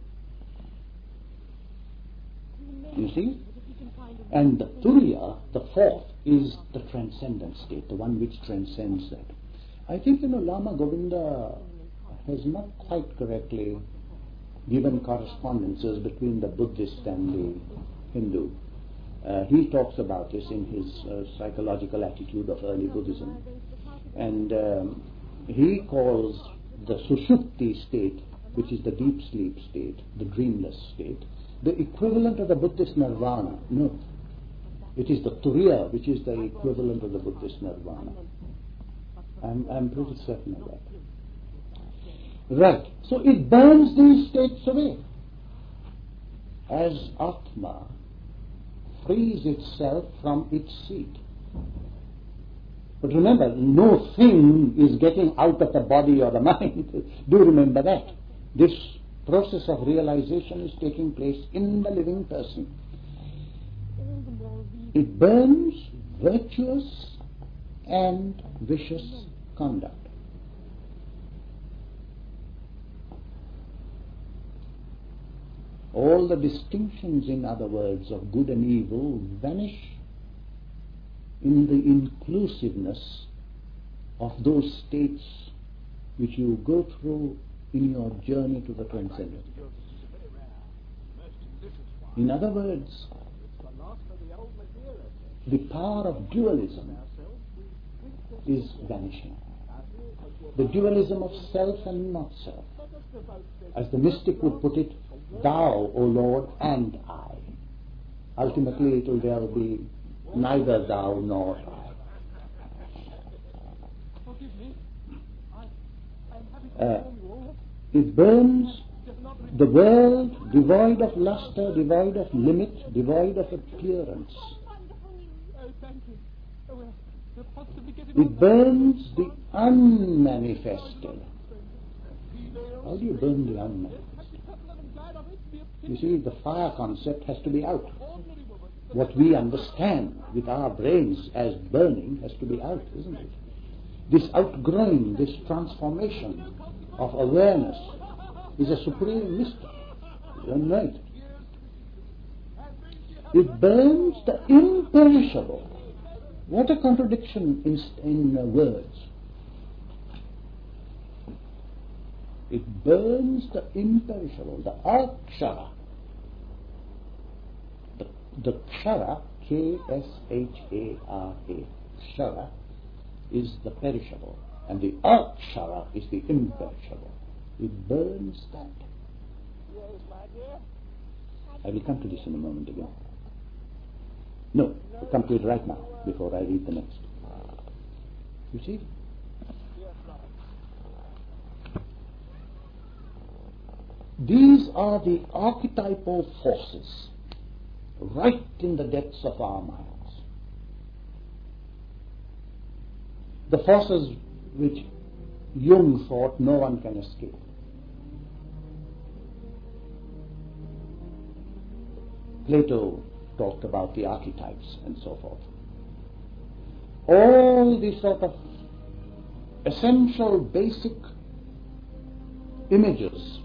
You see? And the Turiya, the fourth, is the transcendent state, the one which transcends that. I think, Lama Govinda has not quite correctly given correspondences between the Buddhist and the Hindu. He talks about this in his psychological attitude of early Buddhism. And he calls the Sushupti state, which is the deep sleep state, the dreamless state, the equivalent of the Buddhist nirvana. No, it is the Turiya which is the equivalent of the Buddhist nirvana. I'm pretty certain of that. Right. So it burns these states away. As Atma frees itself from its seat. But remember, no thing is getting out of the body or the mind. Do remember that. This process of realization is taking place in the living person. It burns virtuous and vicious conduct. All the distinctions, in other words, of good and evil vanish in the inclusiveness of those states which you go through in your journey to the transcendent. In other words, the power of dualism is vanishing. The dualism of self and not self. As the mystic would put it, thou, O Lord, and I. Ultimately it will there be neither thou nor I. It burns the world devoid of luster, devoid of limit, devoid of appearance. It burns the unmanifested. How do you burn the unmanifested? You see, the fire concept has to be out. What we understand with our brains as burning has to be out, isn't it? This outgrowing, this transformation of awareness is a supreme mystery. You know it. It burns the imperishable. What a contradiction in words. It burns the imperishable, the akshara. The kshara, K-S-H-A-R-A, kshara, is the perishable, and the akshara is the imperishable. It burns that. I will come to this in a moment again. No, I'll come to it right now, before I read the next. You see? These are the archetypal forces right in the depths of our minds. The forces which Jung thought no one can escape. Plato talked about the archetypes and so forth. All these sort of essential, basic images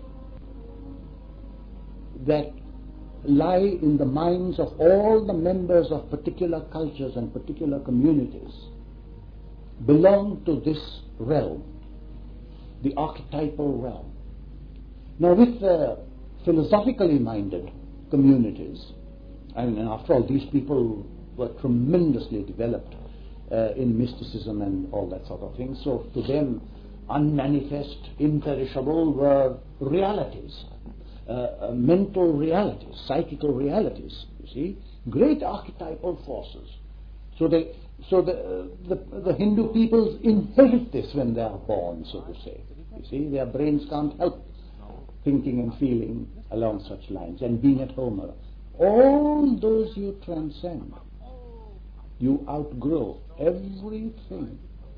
that lie in the minds of all the members of particular cultures and particular communities belong to this realm, the archetypal realm. Now, with the philosophically minded communities, and after all, these people were tremendously developed in mysticism and all that sort of thing. So to them, unmanifest, imperishable were realities, mental realities, psychical realities, you see, great archetypal forces. So the Hindu peoples inherit this when they are born, so to say. You see, their brains can't help thinking and feeling along such lines and being at home. All those you transcend. You outgrow everything.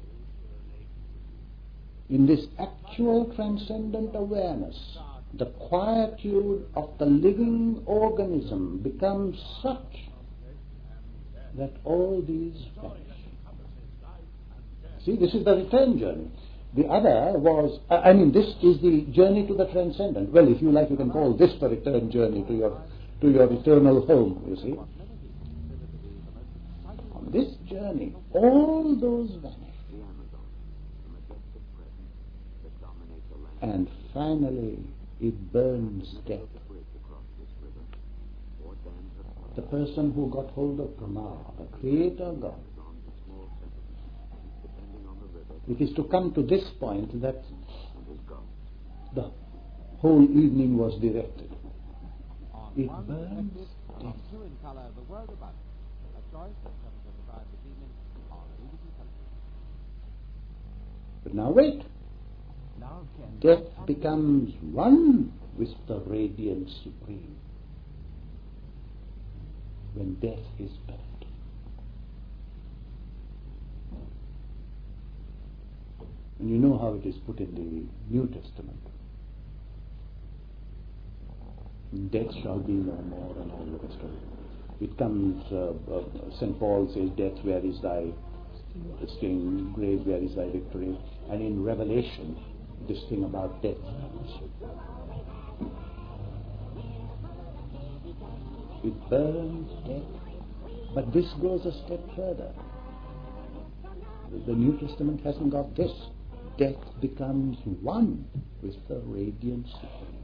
In this actual transcendent awareness, the quietude of the living organism becomes such that all these vanish. See, this is the return journey. The other was, this is the journey to the transcendent. Well, if you like, you can call this the return journey to your eternal home, you see. On this journey, all those vanish. And finally, it burns death. The person who got hold of Brahma, the Creator God, it is to come to this point that the whole evening was directed. It burns death. But now wait. Death becomes one with the radiance supreme. When death is burnt. And you know how it is put in the New Testament. Death shall be no more, and all the rest of it. It comes, St. Paul says, death, where is thy sting, grave, where is thy victory? And in Revelation, this thing about death. It burns death. But this goes a step further. The New Testament hasn't got this. Death becomes one with the radiance supreme.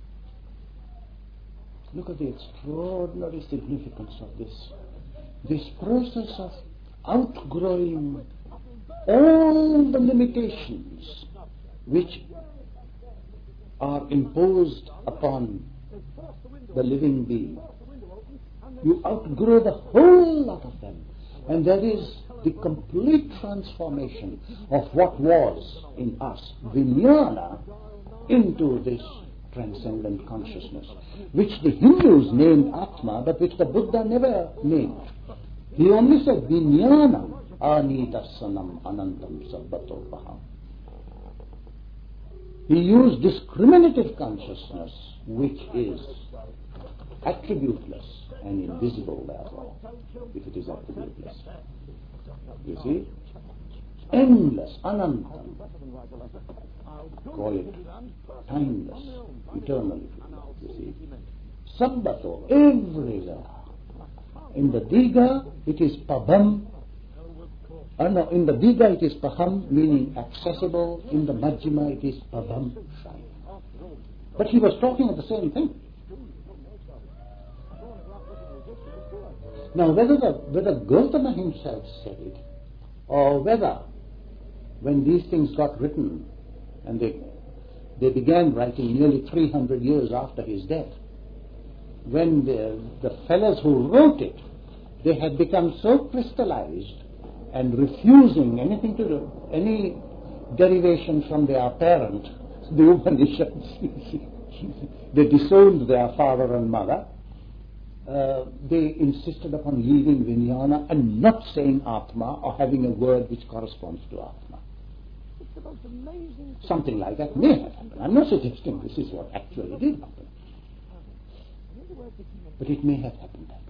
Look at the extraordinary significance of this. This process of outgrowing all the limitations which are imposed upon the living being. You outgrow the whole lot of them. And that is the complete transformation of what was in us, Vijnana, into this transcendent consciousness, which the Hindus named Atma, but which the Buddha never named. He only said Vijnanam anidasanam anantam sabbatopaham. He used discriminative consciousness, which is attributeless and invisible, therefore, if it is attributeless. You see? Endless, anantam. Call it timeless, eternal, you see. Sabbato, everywhere. In the Diga, it is pabham. In the Diga, it is paham, meaning accessible. In the Majjhima, it is pabham, shine. But he was talking of the same thing. Now, whether Gautama himself said it, or whether when these things got written, and they began writing nearly 300 years after his death, when the fellows who wrote it, they had become so crystallized and refusing anything to do, any derivation from their parent, the Upanishads. They disowned their father and mother. They insisted upon leaving Vijnana and not saying Atma or having a word which corresponds to Atma. Something like that may have happened. I'm not suggesting this is what actually did happen. But it may have happened that way.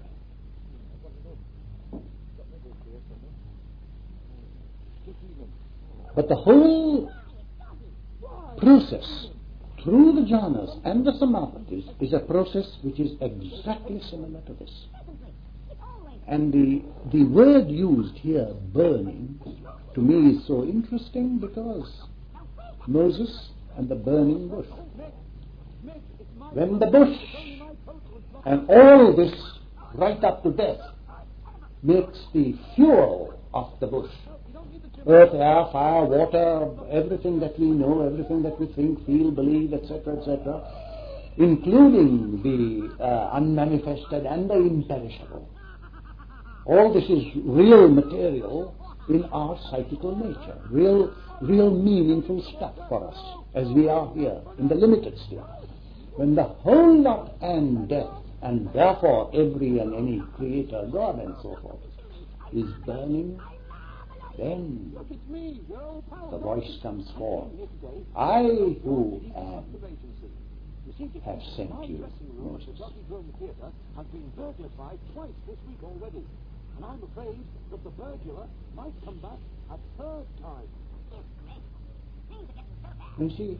But the whole process through the jhanas and the samadhis is a process which is exactly similar to this. And the word used here, burning, to me is so interesting because Moses and the burning bush. When the bush and all this right up to death makes the fuel of the bush. Earth, air, fire, water, everything that we know, everything that we think, feel, believe, etc., etc., including the unmanifested and the imperishable. All this is real material in our psychical nature, real meaningful stuff for us as we are here in the limited sphere. When the whole lot and death, and therefore every and any creator, God and so forth, is burning, then the voice comes forth, I who am have sent you, Moses. Has been burglarized twice this week already, and I'm afraid that the burglar might come back a third time. You see,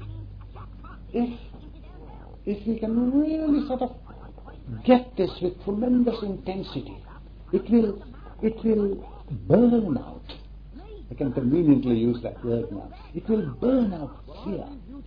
if we can really sort of get this with tremendous intensity, it will burn out. I can conveniently use that word now. It will burn out fear.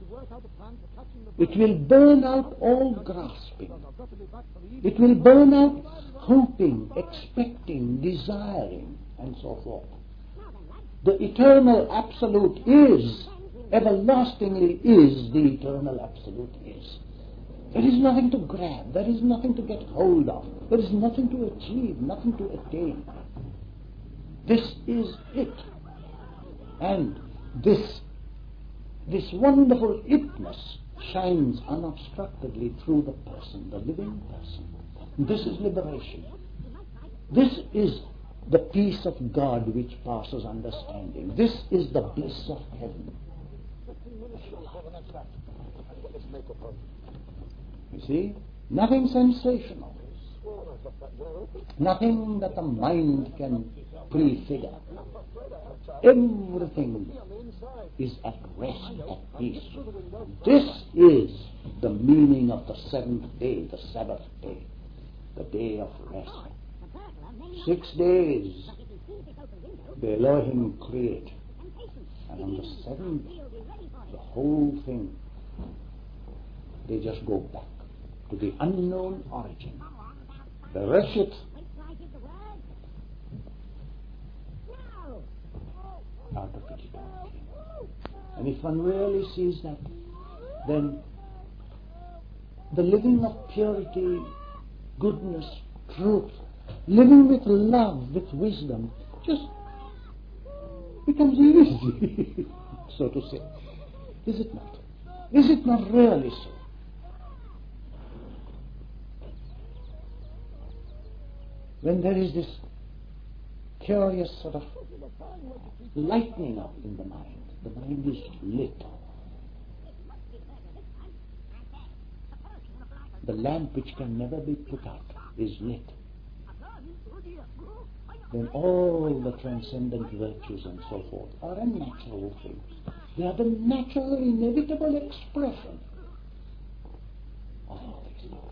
It will burn out all grasping. It will burn out hoping, expecting, desiring, and so forth. The eternal absolute is, everlastingly is the eternal absolute is. There is nothing to grab. There is nothing to get hold of. There is nothing to achieve, nothing to attain. This is it. And this wonderful itness shines unobstructedly through the person, the living person. This is liberation. This is the peace of God which passes understanding. This is the bliss of heaven. You see, nothing sensational, nothing that the mind can prefigure. Everything is at rest, at peace. This is the meaning of the seventh day, the Sabbath day, the day of rest. 6 days the Elohim created, and on the seventh, the whole thing, they just go back to the unknown origin. The Reshit out of it. And if one really sees that, then the living of purity, goodness, truth, living with love, with wisdom, just becomes easy, so to say. Is it not? Is it not really so? When there is this curious sort of lightening up in the mind is lit. The lamp which can never be put out is lit. Then all the transcendent virtues and so forth are unnatural things. They are the natural, inevitable expression of all these things.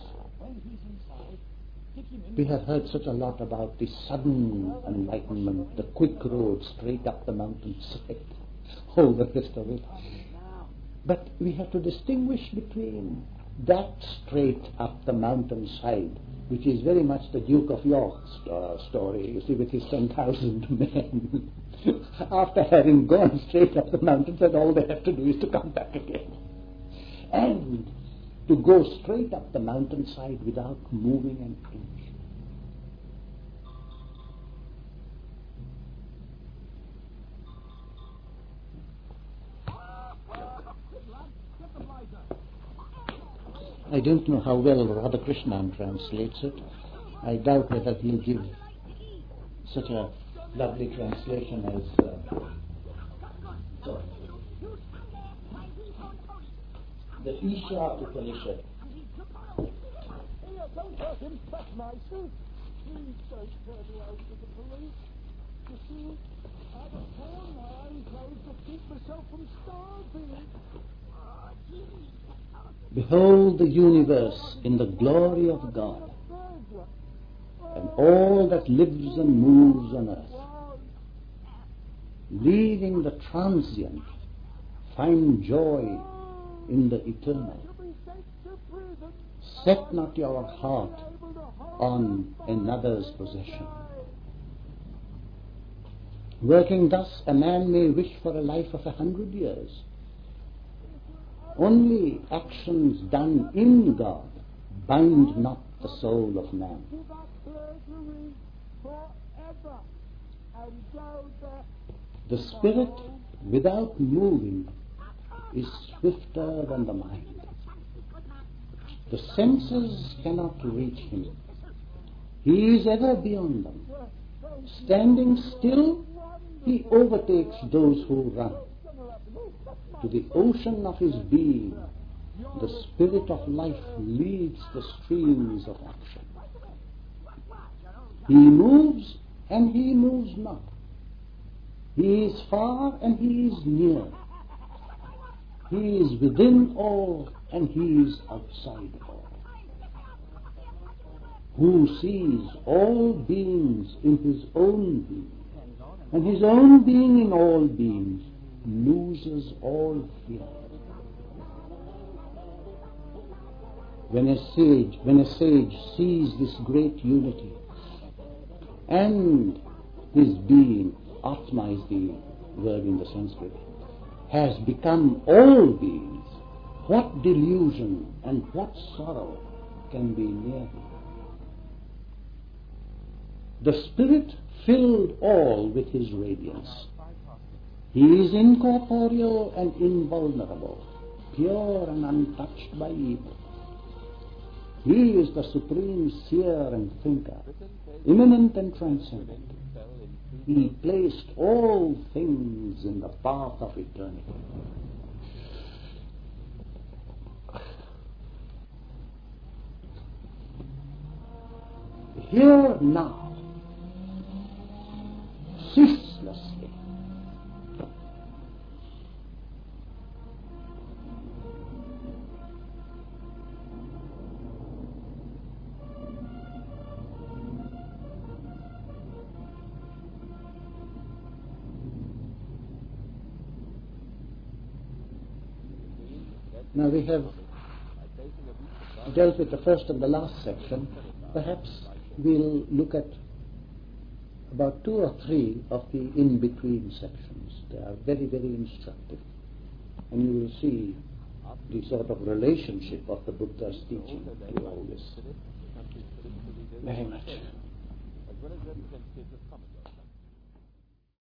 We have heard such a lot about the sudden enlightenment, the quick road straight up the mountainside, all the rest of it. But we have to distinguish between that straight up the mountainside, which is very much the Duke of York's story, you see, with his 10,000 men. After having gone straight up the mountainside, all they have to do is to come back again. And to go straight up the mountainside without moving an inch. I don't know how well Radhakrishnan translates it. I doubt whether he'll give such a lovely translation as the Isha Upanishad. Don't hurt him, that's my suit. Please don't turn me out to the police. You see, I've torn my own clothes to keep myself from starving. Behold the universe in the glory of God, and all that lives and moves on earth. Leaving the transient, find joy in the eternal. Set not your heart on another's possession. Working thus, a man may wish for a life of 100 years. Only actions done in God bind not the soul of man. The spirit, without moving, is swifter than the mind. The senses cannot reach him. He is ever beyond them. Standing still, he overtakes those who run. To the ocean of his being, the spirit of life leads the streams of action. He moves and he moves not. He is far and he is near. He is within all and he is outside all. Who sees all beings in his own being, and his own being in all beings, loses all fear. When a sage sees this great unity, and his being, Atma is the word in the Sanskrit, has become all beings, what delusion and what sorrow can be near him? The Spirit filled all with his radiance. He is incorporeal and invulnerable, pure and untouched by evil. He is the supreme seer and thinker, immanent and transcendent. He placed all things in the path of eternity. Here now, ceaselessly, now we have dealt with the first and the last section. Perhaps we'll look at about 2 or 3 of the in-between sections. They are very, very instructive. And you will see the sort of relationship of the Buddha's teaching to all this. Very much.